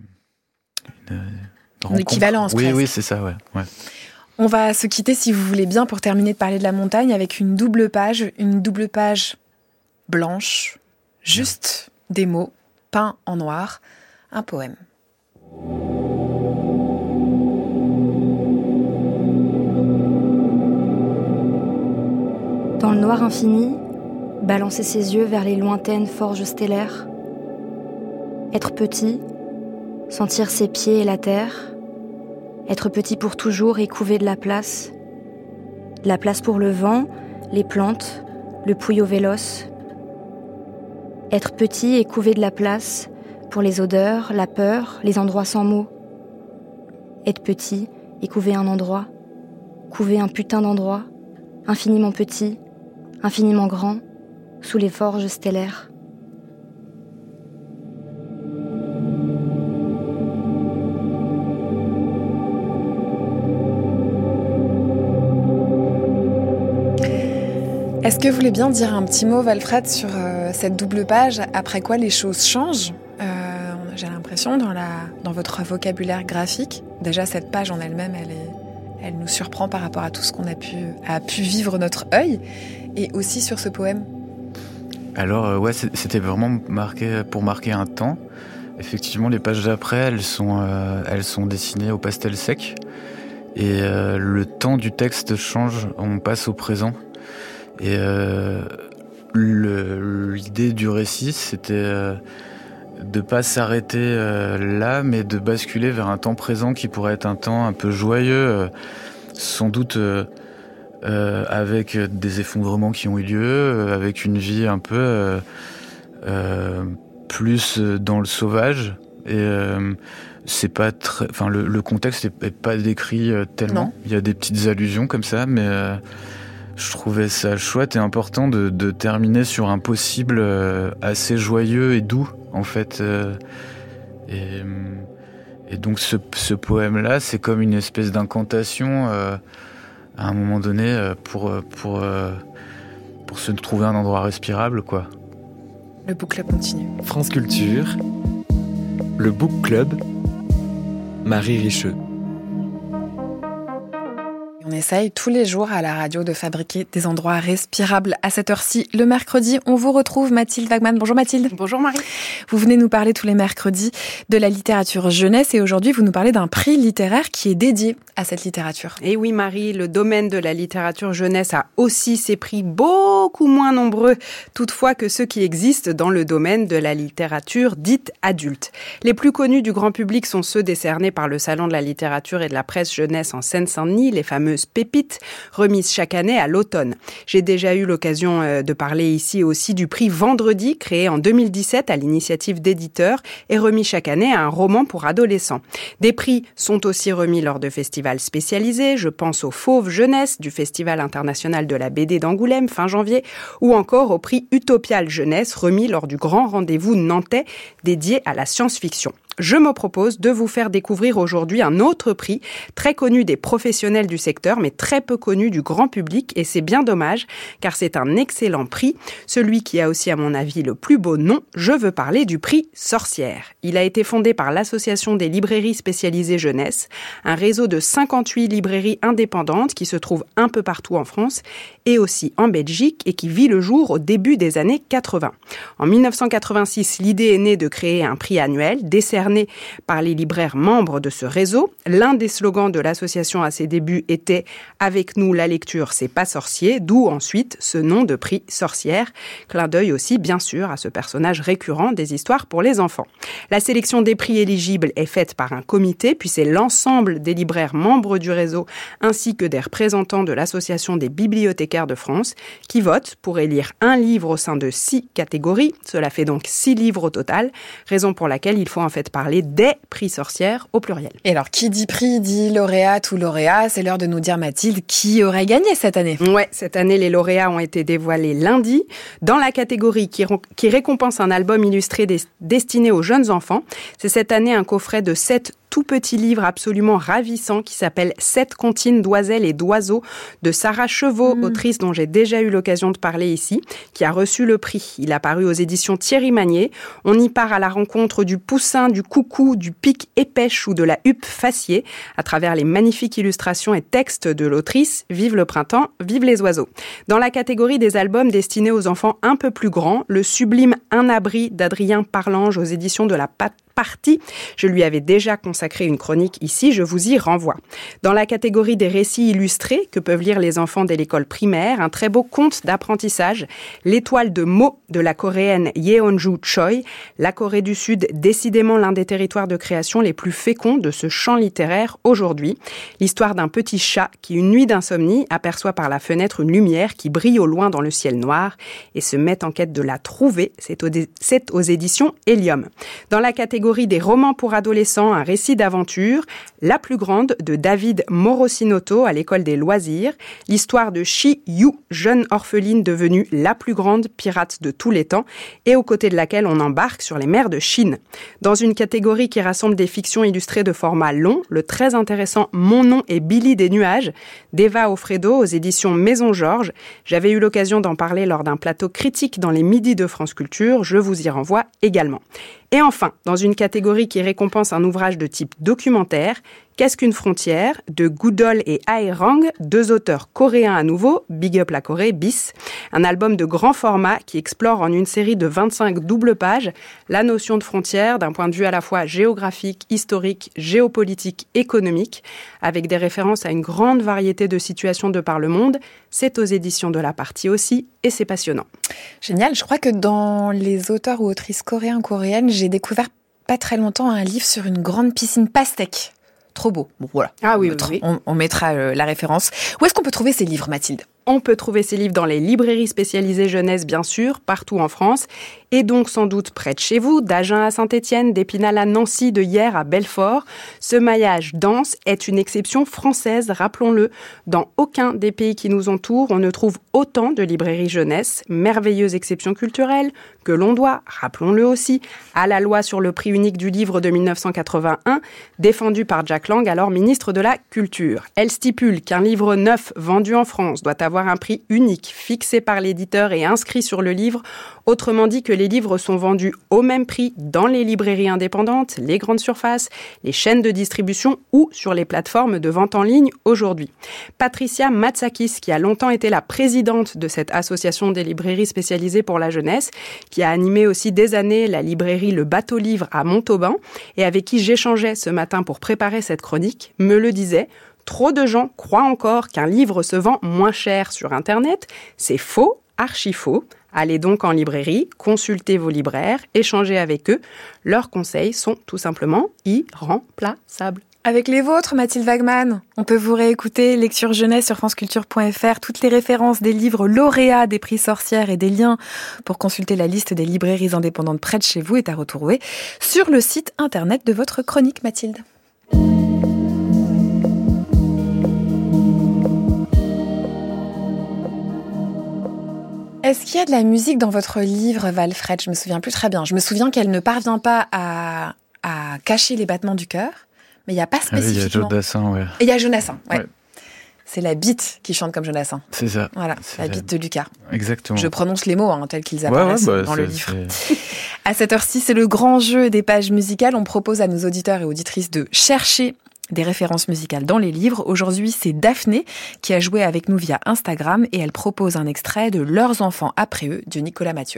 une, une, une équivalence. Oui, presque. oui, c'est ça, ouais, ouais. On va se quitter, si vous voulez bien, pour terminer de parler de la montagne, avec une double page, une double page blanche, juste bien. Des mots peints en noir, un poème. Dans le noir infini, balancer ses yeux vers les lointaines forges stellaires, être petit, sentir ses pieds et la terre, être petit pour toujours et couver de la place. De la place pour le vent, les plantes, le pouillot véloce. Être petit et couver de la place pour les odeurs, la peur, les endroits sans mots. Être petit et couver un endroit, couver un putain d'endroit, infiniment petit, infiniment grand, sous les forges stellaires. Est-ce que vous voulez bien dire un petit mot, Walfred, sur euh, cette double page, après quoi les choses changent ? euh, J'ai l'impression, dans, la, dans votre vocabulaire graphique, déjà cette page en elle-même, elle, est, elle nous surprend par rapport à tout ce qu'on a pu, a pu vivre notre œil, et aussi sur ce poème. Alors, euh, ouais, c'était vraiment marqué, pour marquer un temps. Effectivement, les pages d'après, elles sont, euh, elles sont dessinées au pastel sec, et euh, le temps du texte change, on passe au présent. Et euh, le, l'idée du récit, c'était euh, de pas s'arrêter euh, là, mais de basculer vers un temps présent qui pourrait être un temps un peu joyeux, euh, sans doute euh, euh, avec des effondrements qui ont eu lieu, euh, avec une vie un peu euh, euh, plus dans le sauvage, Et euh, c'est pas très, enfin le, le contexte est, est pas décrit euh, tellement. Non. Il y a des petites allusions comme ça, mais euh, je trouvais ça chouette et important de, de terminer sur un possible euh, assez joyeux et doux en fait. Euh, et, et donc ce, ce poème-là, c'est comme une espèce d'incantation euh, à un moment donné euh, pour pour euh, pour se trouver un endroit respirable, quoi. Le Book Club continue. France Culture, le Book Club, Marie Richeux. On essaye tous les jours à la radio de fabriquer des endroits respirables. À cette heure-ci, le mercredi, on vous retrouve Mathilde Wagman. Bonjour Mathilde. Bonjour Marie. Vous venez nous parler tous les mercredis de la littérature jeunesse et aujourd'hui, vous nous parlez d'un prix littéraire qui est dédié à cette littérature. Et oui Marie, le domaine de la littérature jeunesse a aussi ses prix beaucoup moins nombreux toutefois que ceux qui existent dans le domaine de la littérature dite adulte. Les plus connus du grand public sont ceux décernés par le Salon de la littérature et de la presse jeunesse en Seine-Saint-Denis, les fameux pépites remises chaque année à l'automne. J'ai déjà eu l'occasion de parler ici aussi du prix Vendredi, créé en deux mille dix-sept à l'initiative d'éditeurs et remis chaque année à un roman pour adolescents. Des prix sont aussi remis lors de festivals spécialisés, je pense au Fauve Jeunesse du Festival international de la B D d'Angoulême fin janvier ou encore au prix Utopial Jeunesse remis lors du grand rendez-vous nantais dédié à la science-fiction. Je me propose de vous faire découvrir aujourd'hui un autre prix, très connu des professionnels du secteur, mais très peu connu du grand public, et c'est bien dommage, car c'est un excellent prix, celui qui a aussi, à mon avis, le plus beau nom. Je veux parler du prix Sorcière. Il a été fondé par l'Association des librairies spécialisées jeunesse, un réseau de cinquante-huit librairies indépendantes qui se trouvent un peu partout en France, et aussi en Belgique, et qui vit le jour au début des années quatre-vingts. En dix-neuf cent quatre-vingt-six, l'idée est née de créer un prix annuel, décerné par les libraires membres de ce réseau. L'un des slogans de l'association à ses débuts était « Avec nous, la lecture, c'est pas sorcier », d'où ensuite ce nom de prix Sorcière. Clin d'œil aussi, bien sûr, à ce personnage récurrent des histoires pour les enfants. La sélection des prix éligibles est faite par un comité, puis c'est l'ensemble des libraires membres du réseau, ainsi que des représentants de l'Association des bibliothécaires de France, qui votent pour élire un livre au sein de six catégories. Cela fait donc six livres au total, raison pour laquelle il faut en fait parler des prix Sorcières au pluriel. Et alors, qui dit prix dit lauréate ou lauréat. C'est l'heure de nous dire, Mathilde, qui aurait gagné cette année ? Ouais, cette année, les lauréats ont été dévoilés lundi. Dans la catégorie qui, qui récompense un album illustré des, destiné aux jeunes enfants, c'est cette année un coffret de sept tout petit livre absolument ravissant qui s'appelle « Sept comptines d'oiselles et d'oiseaux » de Sarah Chevaux, mmh. autrice dont j'ai déjà eu l'occasion de parler ici, qui a reçu le prix. Il a paru aux éditions Thierry Magnier. On y part à la rencontre du poussin, du coucou, du pic épêche ou de la huppe faciée à travers les magnifiques illustrations et textes de l'autrice. Vive le printemps, vive les oiseaux. Dans la catégorie des albums destinés aux enfants un peu plus grands, le sublime Un abri d'Adrien Parlange aux éditions de la Patte partie. Je lui avais déjà consacré une chronique ici, je vous y renvoie. Dans la catégorie des récits illustrés que peuvent lire les enfants dès l'école primaire, un très beau conte d'apprentissage, L'étoile de Mo de la coréenne Yeonju Choi. La Corée du Sud, décidément l'un des territoires de création les plus féconds de ce champ littéraire aujourd'hui. L'histoire d'un petit chat qui, une nuit d'insomnie, aperçoit par la fenêtre une lumière qui brille au loin dans le ciel noir et se met en quête de la trouver. C'est aux, dé- c'est aux éditions Hélium. Dans la catégorie des romans pour adolescents, un récit d'aventure, La plus grande de David Morosinoto à l'école des loisirs, l'histoire de Shi Yu, jeune orpheline devenue la plus grande pirate de tous les temps et aux côtés de laquelle on embarque sur les mers de Chine. Dans une catégorie qui rassemble des fictions illustrées de format long, le très intéressant Mon nom est Billy des nuages d'Eva Offredo aux éditions Maison Georges. J'avais eu l'occasion d'en parler lors d'un plateau critique dans les Midis de France Culture, je vous y renvoie également. Et enfin, dans une catégorie qui récompense un ouvrage de type documentaire, Qu'est-ce qu'une frontière de Goodall et Ae Rang, deux auteurs coréens à nouveau, Big Up la Corée, bis, un album de grand format qui explore en une série de vingt-cinq doubles pages la notion de frontière d'un point de vue à la fois géographique, historique, géopolitique, économique, avec des références à une grande variété de situations de par le monde. C'est aux éditions de La Partie aussi, et c'est passionnant. Génial, je crois que dans les auteurs ou autrices coréens, coréennes, j'ai découvert pas très longtemps un livre sur une grande piscine pastèque. Trop beau. Bon, voilà. Ah oui, on, oui, mettra, oui. On, on mettra euh, la référence. Où est-ce qu'on peut trouver ces livres, Mathilde ? On peut trouver ces livres dans les librairies spécialisées jeunesse, bien sûr, partout en France, et donc sans doute près de chez vous, d'Agen à Saint-Étienne, d'Épinal à Nancy, de Hyères à Belfort. Ce maillage dense est une exception française, rappelons-le. Dans aucun des pays qui nous entourent, on ne trouve autant de librairies jeunesse, merveilleuse exception culturelle, que l'on doit, rappelons-le aussi, à la loi sur le prix unique du livre de mille neuf cent quatre-vingt-un, défendue par Jack Lang, alors ministre de la Culture. Elle stipule qu'un livre neuf vendu en France doit avoir un prix unique, fixé par l'éditeur et inscrit sur le livre. Autrement dit que les livres sont vendus au même prix dans les librairies indépendantes, les grandes surfaces, les chaînes de distribution ou sur les plateformes de vente en ligne aujourd'hui. Patricia Matsakis, qui a longtemps été la présidente de cette association des librairies spécialisées pour la jeunesse, qui a animé aussi des années la librairie Le Bateau Livre à Montauban et avec qui j'échangeais ce matin pour préparer cette chronique, me le disait. Trop de gens croient encore qu'un livre se vend moins cher sur Internet. C'est faux, archi faux. Allez donc en librairie, consultez vos libraires, échangez avec eux. Leurs conseils sont tout simplement irremplaçables. Avec les vôtres, Mathilde Wagman, on peut vous réécouter Lecture Jeunesse sur franceculture point f r. Toutes les références des livres lauréats des prix Sorcières et des liens pour consulter la liste des librairies indépendantes près de chez vous est à retrouver sur le site internet de votre chronique, Mathilde. Est-ce qu'il y a de la musique dans votre livre, Walfred ? Je me souviens plus très bien. Je me souviens qu'elle ne parvient pas à, à cacher les battements du cœur. Mais il n'y a pas spécifiquement... Ah oui, il y a Jodassin, ouais. Et il y a Jonassin, ouais. ouais. C'est la bite qui chante comme Jonassin. C'est ça. Voilà, c'est la bite de Lucas. Exactement. Je prononce les mots hein, tels qu'ils apparaissent ouais, ouais, bah, dans le livre. C'est... À cette heure-ci, c'est le grand jeu des pages musicales. On propose à nos auditeurs et auditrices de chercher des références musicales dans les livres. Aujourd'hui, c'est Daphné qui a joué avec nous via Instagram et elle propose un extrait de Leurs enfants après eux de Nicolas Mathieu.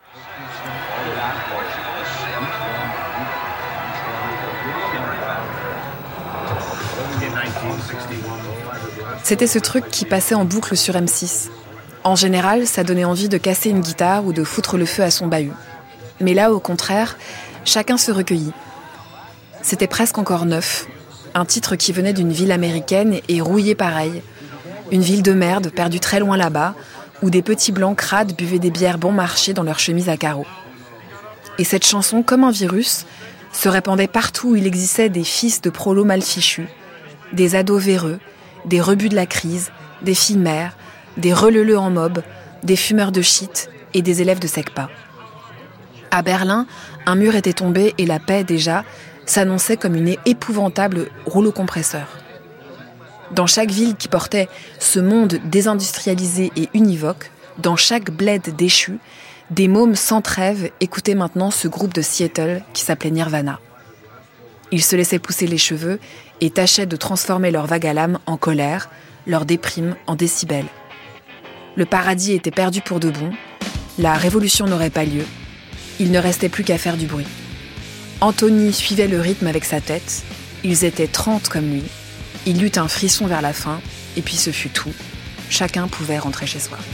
C'était ce truc qui passait en boucle sur M six. En général, ça donnait envie de casser une guitare ou de foutre le feu à son bahut. Mais là, au contraire, chacun se recueillit. C'était presque encore neuf. Un titre qui venait d'une ville américaine et rouillé pareil. Une ville de merde, perdue très loin là-bas, où des petits blancs crades buvaient des bières bon marché dans leurs chemises à carreaux. Et cette chanson, comme un virus, se répandait partout où il existait des fils de prolos mal fichus, des ados véreux, des rebuts de la crise, des filles mères, des releleux en mob, des fumeurs de shit et des élèves de SECPA. À Berlin, un mur était tombé et la paix, déjà, s'annonçait comme une épouvantable rouleau compresseur. Dans chaque ville qui portait ce monde désindustrialisé et univoque, dans chaque bled déchu, des mômes sans trêve écoutaient maintenant ce groupe de Seattle qui s'appelait Nirvana. Ils se laissaient pousser les cheveux et tâchaient de transformer leur vague à l'âme en colère, leur déprime en décibels. Le paradis était perdu pour de bon, la révolution n'aurait pas lieu, il ne restait plus qu'à faire du bruit. Anthony suivait le rythme avec sa tête, ils étaient trente comme lui, il eut un frisson vers la fin, et puis ce fut tout, chacun pouvait rentrer chez soi.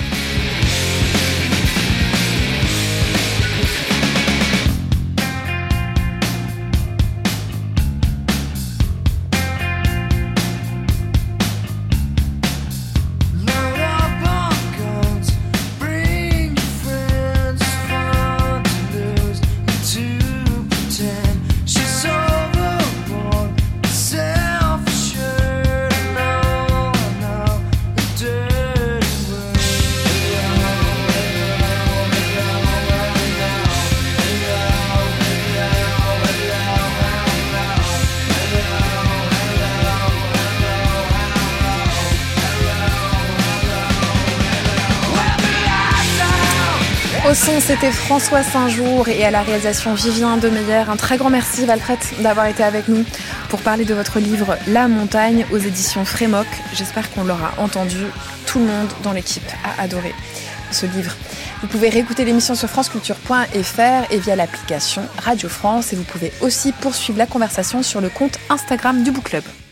Au son, c'était François Saint-Jour et à la réalisation Vivien Demeyer. Un très grand merci, Walfred, d'avoir été avec nous pour parler de votre livre La Montagne aux éditions Frémoc. J'espère qu'on l'aura entendu. Tout le monde dans l'équipe a adoré ce livre. Vous pouvez réécouter l'émission sur franceculture point f r et via l'application Radio France. Et vous pouvez aussi poursuivre la conversation sur le compte Instagram du Book Club.